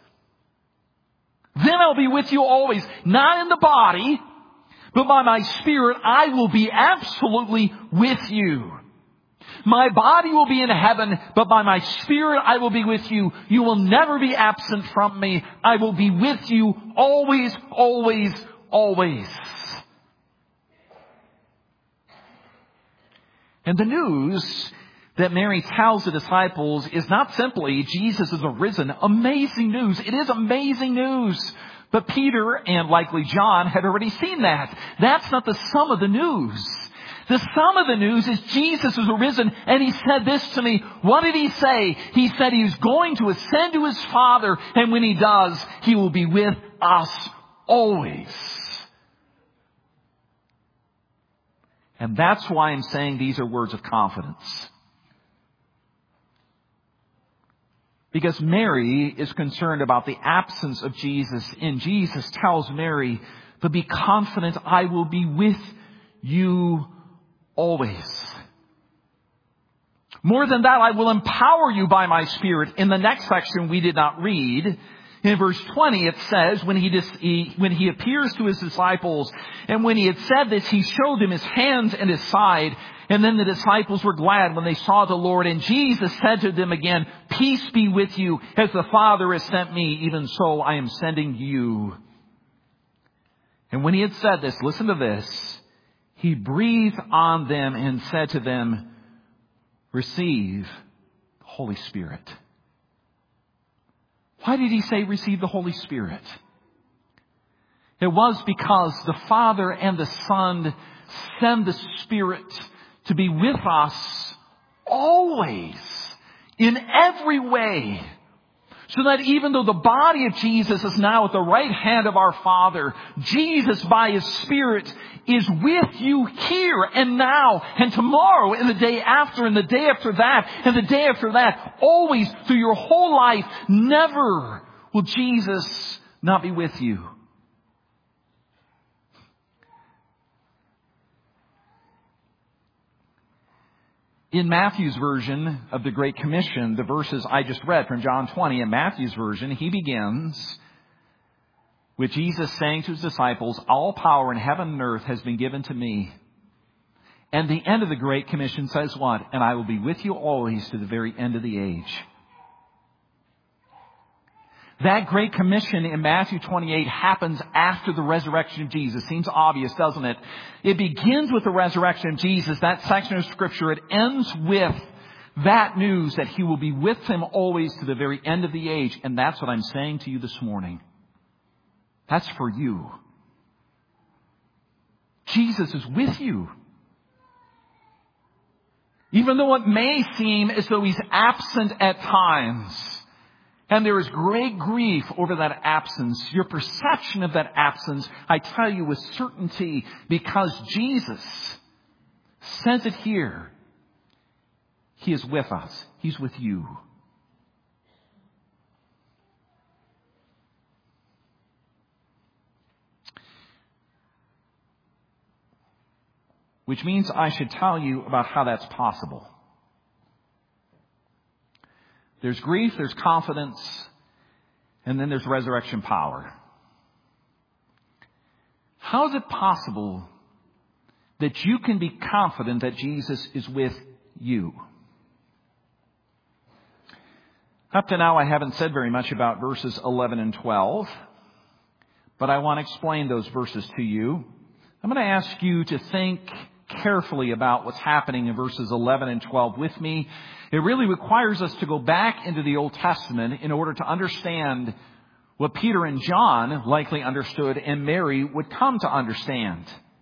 Then I'll be with you always, not in the body, but by my Spirit, I will be absolutely with you. My body will be in heaven, but by my Spirit I will be with you. You will never be absent from me. I will be with you always, always, always. And the news that Mary tells the disciples is not simply Jesus is arisen. Amazing news. It is amazing news. But Peter and likely John had already seen that. That's not the sum of the news. The sum of the news is Jesus is arisen, and he said this to me. What did he say? He said he's going to ascend to his Father, and when he does, he will be with us always. And that's why I'm saying these are words of confidence. Because Mary is concerned about the absence of Jesus, and Jesus tells Mary, but be confident I will be with you always. More than that, I will empower you by my Spirit. In the next section we did not read, in verse twenty it says, when he, dis- he when he appears to his disciples, and when he had said this, he showed them his hands and his side. And then the disciples were glad when they saw the Lord. And Jesus said to them again, peace be with you. As the Father has sent me, even so I am sending you. And when he had said this, listen to this. He breathed on them and said to them, receive the Holy Spirit. Why did he say receive the Holy Spirit? It was because the Father and the Son send the Spirit to be with us always, in every way. So that even though the body of Jesus is now at the right hand of our Father, Jesus by his Spirit is with you here and now and tomorrow and the day after and the day after that and the day after that. Always through your whole life, never will Jesus not be with you. In Matthew's version of the Great Commission, the verses I just read from John twenty, in Matthew's version, he begins with Jesus saying to his disciples, all power in heaven and earth has been given to me. And the end of the Great Commission says what? And I will be with you always to the very end of the age. That Great Commission in Matthew twenty-eight happens after the resurrection of Jesus. Seems obvious, doesn't it? It begins with the resurrection of Jesus, that section of Scripture. It ends with that news that he will be with them always to the very end of the age. And that's what I'm saying to you this morning. That's for you. Jesus is with you. Even though it may seem as though he's absent at times, and there is great grief over that absence, your perception of that absence, I tell you with certainty, because Jesus says it here, he is with us. He's with you. Which means I should tell you about how that's possible. There's grief, there's confidence, and then there's resurrection power. How is it possible that you can be confident that Jesus is with you? Up to now, I haven't said very much about verses eleven and twelve, but I want to explain those verses to you. I'm going to ask you to think carefully about what's happening in verses eleven and twelve with me. It really requires us to go back into the Old Testament in order to understand what Peter and John likely understood and Mary would come to understand.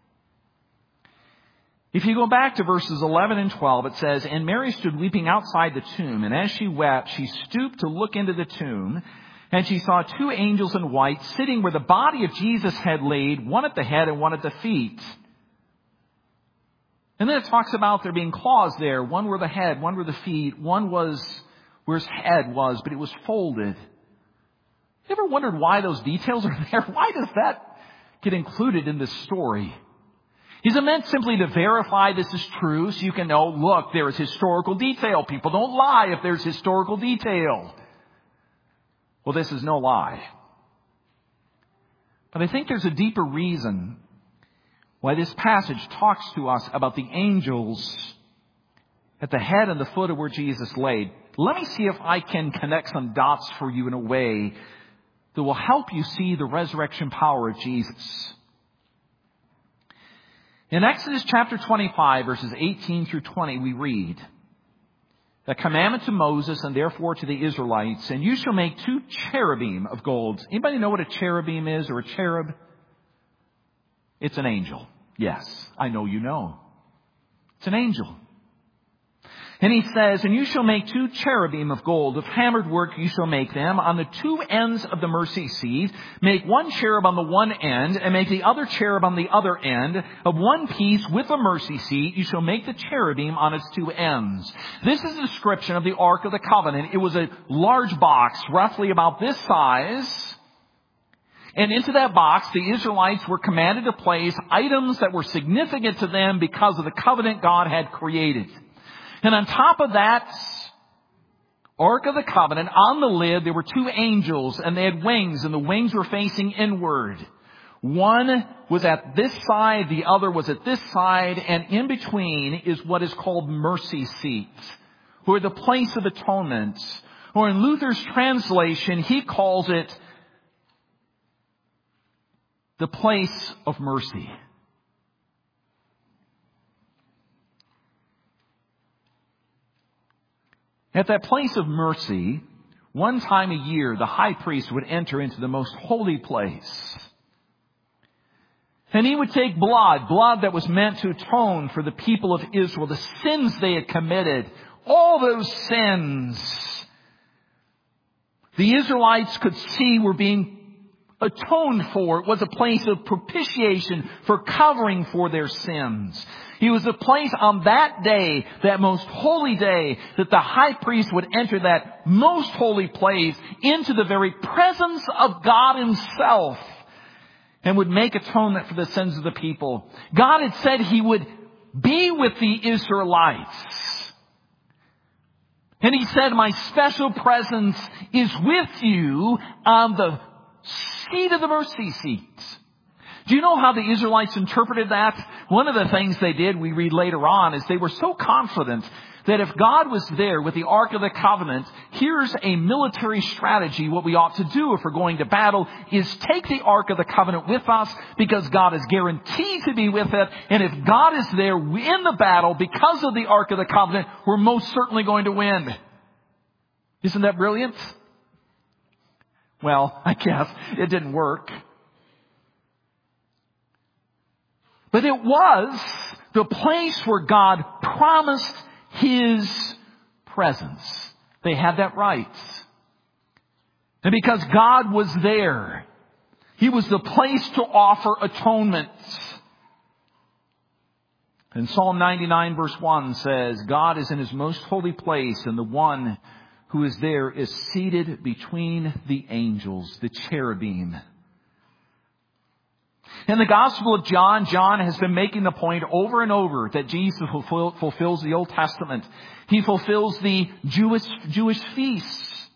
If you go back to verses eleven and twelve, it says, "And Mary stood weeping outside the tomb, and as she wept, she stooped to look into the tomb, and she saw two angels in white sitting where the body of Jesus had laid, one at the head and one at the feet." And then it talks about there being claws there. One were the head, one were the feet, one was where his head was, but it was folded. You ever wondered why those details are there? Why does that get included in this story? Is it meant simply to verify this is true so you can know, look, there is historical detail. People don't lie if there's historical detail. Well, this is no lie. But I think there's a deeper reason why this passage talks to us about the angels at the head and the foot of where Jesus laid. Let me see if I can connect some dots for you in a way that will help you see the resurrection power of Jesus. In Exodus chapter twenty-five, verses eighteen through twenty, we read, "The commandment to Moses and therefore to the Israelites, and you shall make two cherubim of gold." Anybody know what a cherubim is or a cherub? It's an angel. Yes, I know you know. It's an angel. And he says, "And you shall make two cherubim of gold. Of hammered work you shall make them. On the two ends of the mercy seat, make one cherub on the one end, and make the other cherub on the other end. Of one piece with the mercy seat, you shall make the cherubim on its two ends." This is a description of the Ark of the Covenant. It was a large box, roughly about this size. And into that box, the Israelites were commanded to place items that were significant to them because of the covenant God had created. And on top of that Ark of the Covenant, on the lid, there were two angels, and they had wings, and the wings were facing inward. One was at this side, the other was at this side, and in between is what is called mercy seat, or the place of atonement. Or in Luther's translation, he calls it the place of mercy. At that place of mercy, one time a year, the high priest would enter into the most holy place. And he would take blood, blood that was meant to atone for the people of Israel, the sins they had committed, all those sins the Israelites could see were being atoned for. It was a place of propitiation for covering for their sins. It was a place on that day, that most holy day, that the high priest would enter that most holy place into the very presence of God himself and would make atonement for the sins of the people. God had said he would be with the Israelites. And he said, "My special presence is with you on the seat of the mercy seat." Do you know how the Israelites interpreted that? One of the things they did, we read later on, is they were so confident that if God was there with the Ark of the Covenant, here's a military strategy. What we ought to do if we're going to battle is take the Ark of the Covenant with us because God is guaranteed to be with it. And if God is there in the battle because of the Ark of the Covenant, we're most certainly going to win. Isn't that brilliant? Well, I guess it didn't work. But it was the place where God promised His presence. They had that right. And because God was there, He was the place to offer atonement. And Psalm ninety-nine verse one says, God is in His most holy place, and the one who is there is seated between the angels, the cherubim. In the Gospel of John, John has been making the point over and over that Jesus fulfill, fulfills the Old Testament. He fulfills the Jewish, Jewish feasts.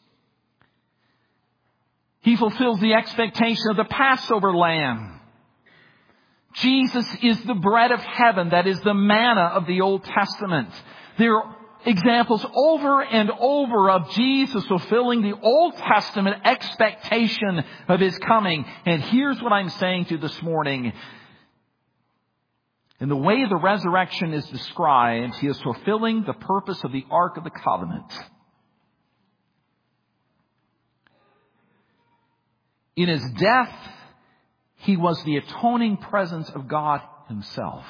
He fulfills the expectation of the Passover lamb. Jesus is the bread of heaven. That is the manna of the Old Testament. There are examples over and over of Jesus fulfilling the Old Testament expectation of His coming. And here's what I'm saying to you this morning. In the way the resurrection is described, He is fulfilling the purpose of the Ark of the Covenant. In His death, He was the atoning presence of God Himself.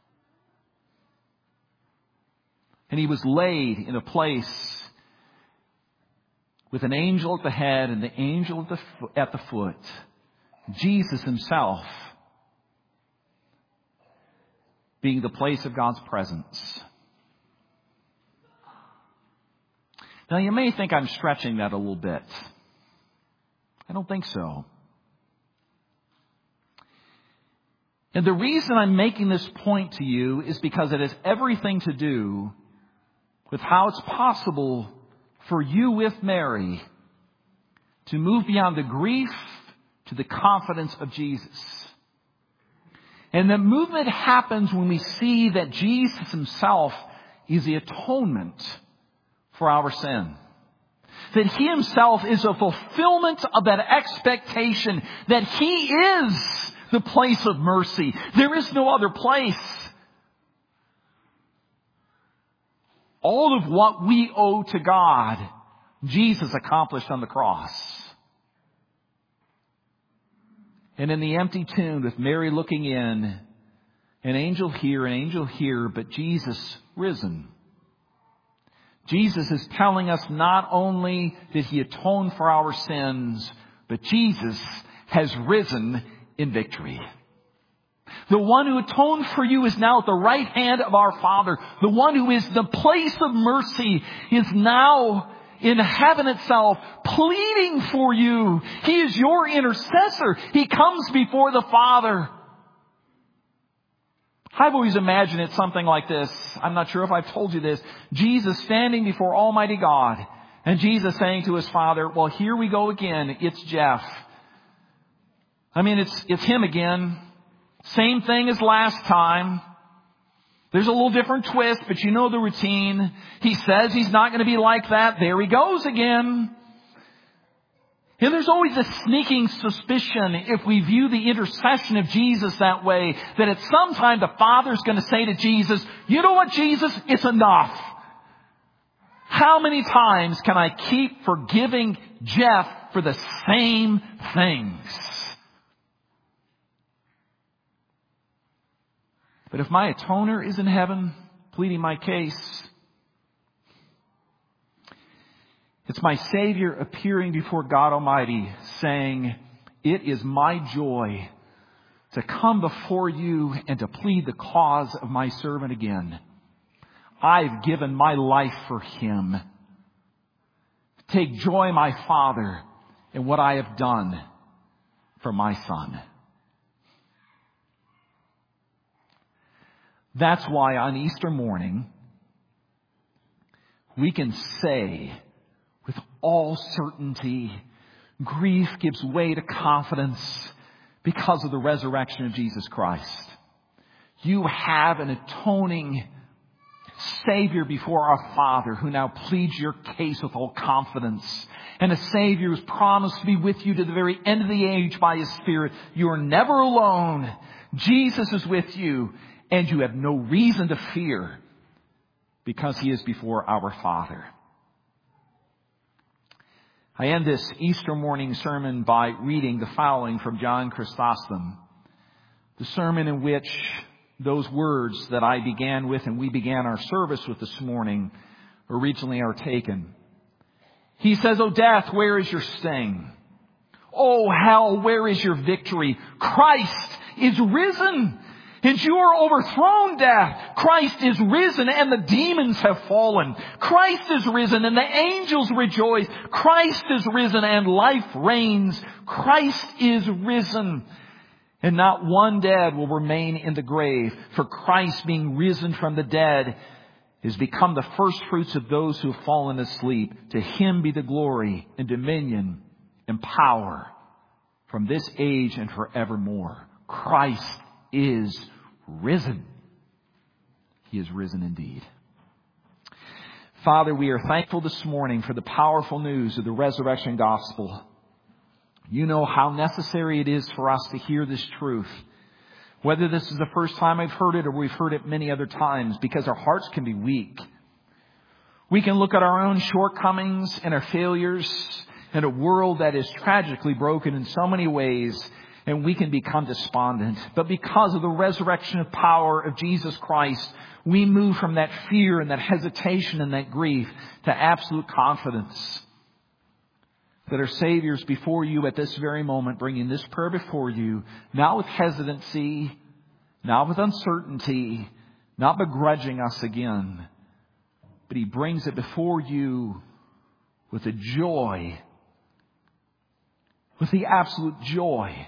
And He was laid in a place with an angel at the head and the angel at the, fo- at the foot. Jesus Himself being the place of God's presence. Now you may think I'm stretching that a little bit. I don't think so. And the reason I'm making this point to you is because it has everything to do with how it's possible for you with Mary to move beyond the grief to the confidence of Jesus. And the movement happens when we see that Jesus Himself is the atonement for our sin. That He Himself is a fulfillment of that expectation that He is the place of mercy. There is no other place. All of what we owe to God, Jesus accomplished on the cross. And in the empty tomb with Mary looking in, an angel here, an angel here, but Jesus risen. Jesus is telling us not only did He atone for our sins, but Jesus has risen in victory. The one who atoned for you is now at the right hand of our Father. The one who is the place of mercy is now in heaven itself, pleading for you. He is your intercessor. He comes before the Father. I've always imagined it something like this. I'm not sure if I've told you this. Jesus standing before Almighty God, and Jesus saying to His Father, well, here we go again. It's Jeff. I mean, it's it's him again. Same thing as last time. There's a little different twist, but you know the routine. He says He's not going to be like that. There He goes again. And there's always a sneaking suspicion, if we view the intercession of Jesus that way, that at some time the Father's going to say to Jesus, you know what, Jesus? It's enough. How many times can I keep forgiving Jeff for the same things? But if my atoner is in heaven, pleading my case, it's my Savior appearing before God Almighty saying, it is my joy to come before you and to plead the cause of my servant again. I've given my life for him. Take joy, my Father, in what I have done for my Son. That's why on Easter morning, we can say with all certainty, grief gives way to confidence because of the resurrection of Jesus Christ. You have an atoning Savior before our Father who now pleads your case with all confidence. And a Savior who's promised to be with you to the very end of the age by His Spirit. You are never alone. Jesus is with you. And you have no reason to fear because He is before our Father. I end this Easter morning sermon by reading the following from John Chrysostom. The sermon in which those words that I began with and we began our service with this morning originally are taken. He says, "O death, where is your sting? O hell, where is your victory? Christ is risen. And you are overthrown, death. Christ is risen and the demons have fallen. Christ is risen and the angels rejoice. Christ is risen and life reigns. Christ is risen. And not one dead will remain in the grave. For Christ, being risen from the dead, has become the first fruits of those who have fallen asleep. To Him be the glory and dominion and power from this age and forevermore." Christ is risen. He is risen indeed. Father, we are thankful this morning for the powerful news of the resurrection gospel. You know how necessary it is for us to hear this truth. Whether this is the first time I've heard it or we've heard it many other times, because our hearts can be weak. We can look at our own shortcomings and our failures in a world that is tragically broken in so many ways, and we can become despondent. But because of the resurrection of power of Jesus Christ, we move from that fear and that hesitation and that grief to absolute confidence that our Savior is before you at this very moment, bringing this prayer before you, not with hesitancy, not with uncertainty, not begrudging us again, but He brings it before you with a joy, with the absolute joy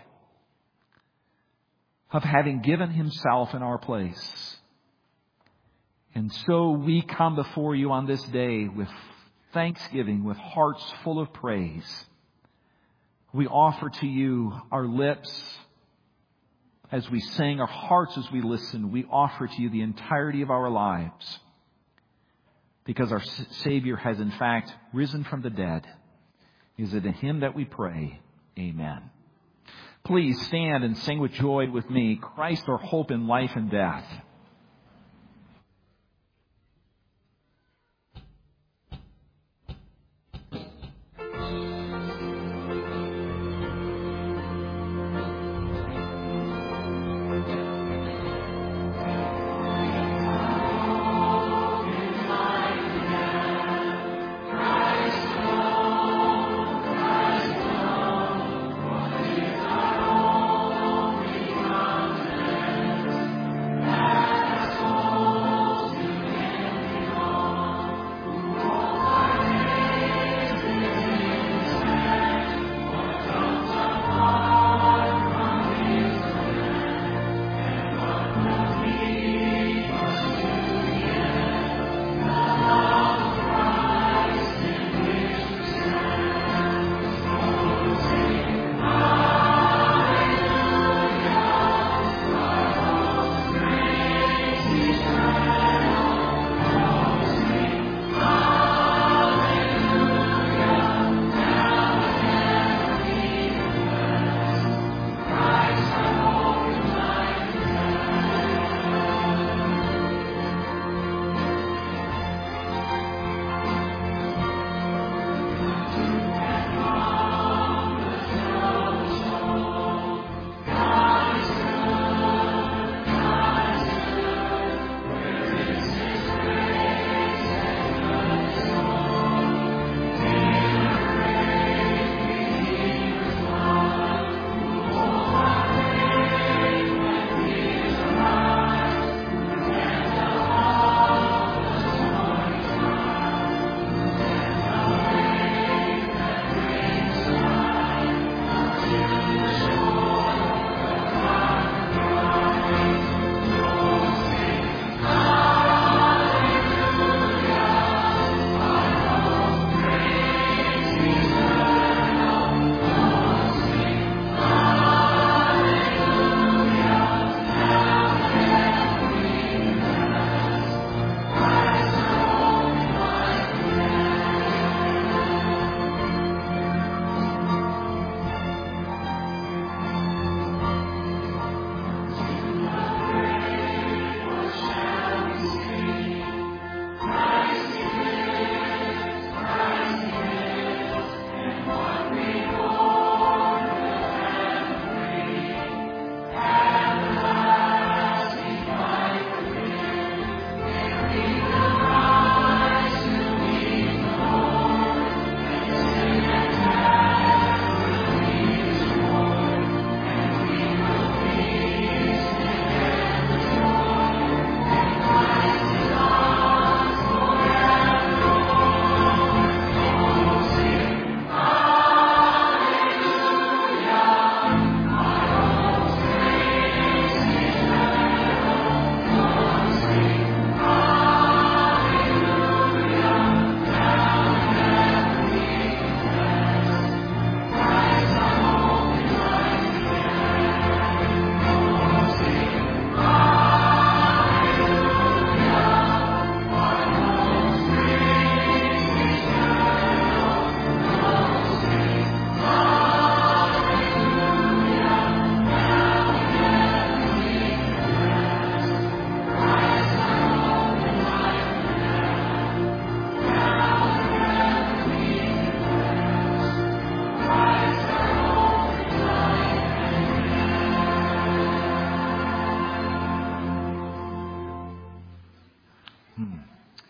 of having given Himself in our place. And so we come before you on this day with thanksgiving, with hearts full of praise. We offer to you our lips as we sing, our hearts as we listen. We offer to you the entirety of our lives, because our Savior has in fact risen from the dead. Is it in Him that we pray? Amen. Please stand and sing with joy with me, "Christ our hope in life and death." Christ,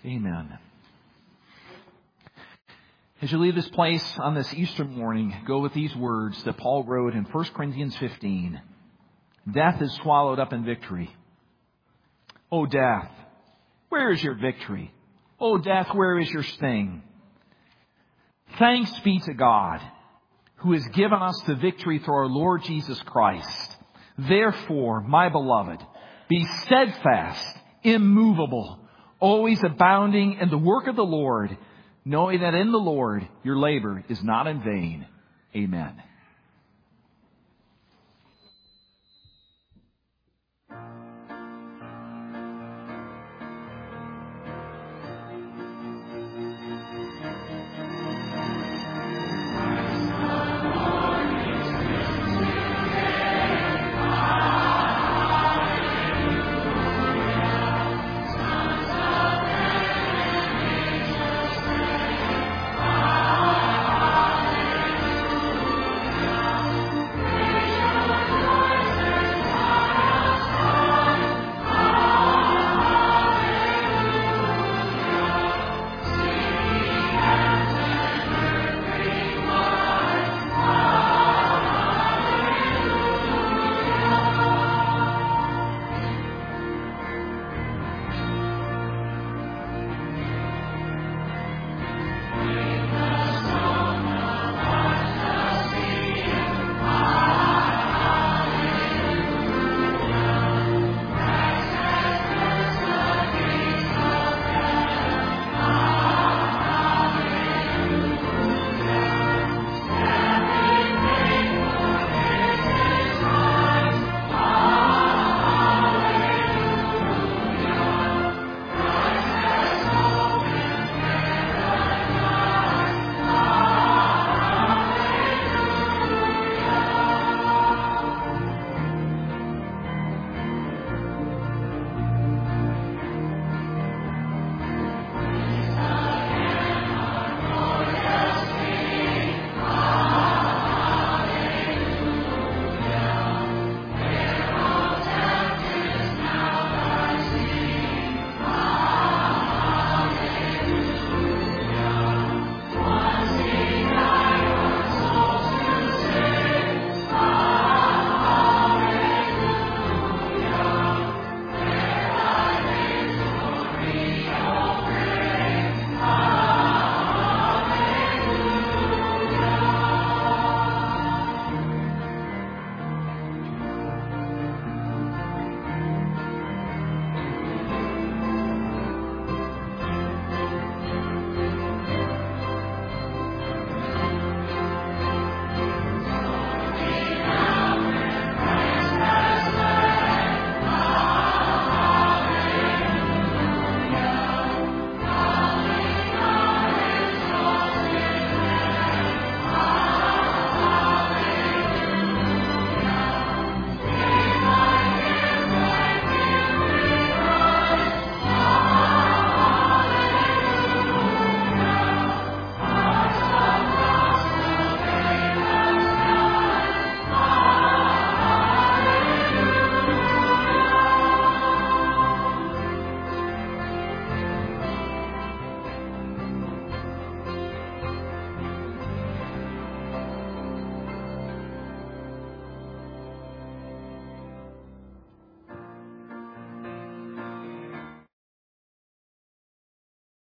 Amen. As you leave this place on this Easter morning, go with these words that Paul wrote in First Corinthians fifteen. Death is swallowed up in victory. O death, where is your victory? O death, where is your sting? Thanks be to God, who has given us the victory through our Lord Jesus Christ. Therefore, my beloved, be steadfast, immovable, always abounding in the work of the Lord, knowing that in the Lord your labor is not in vain. Amen.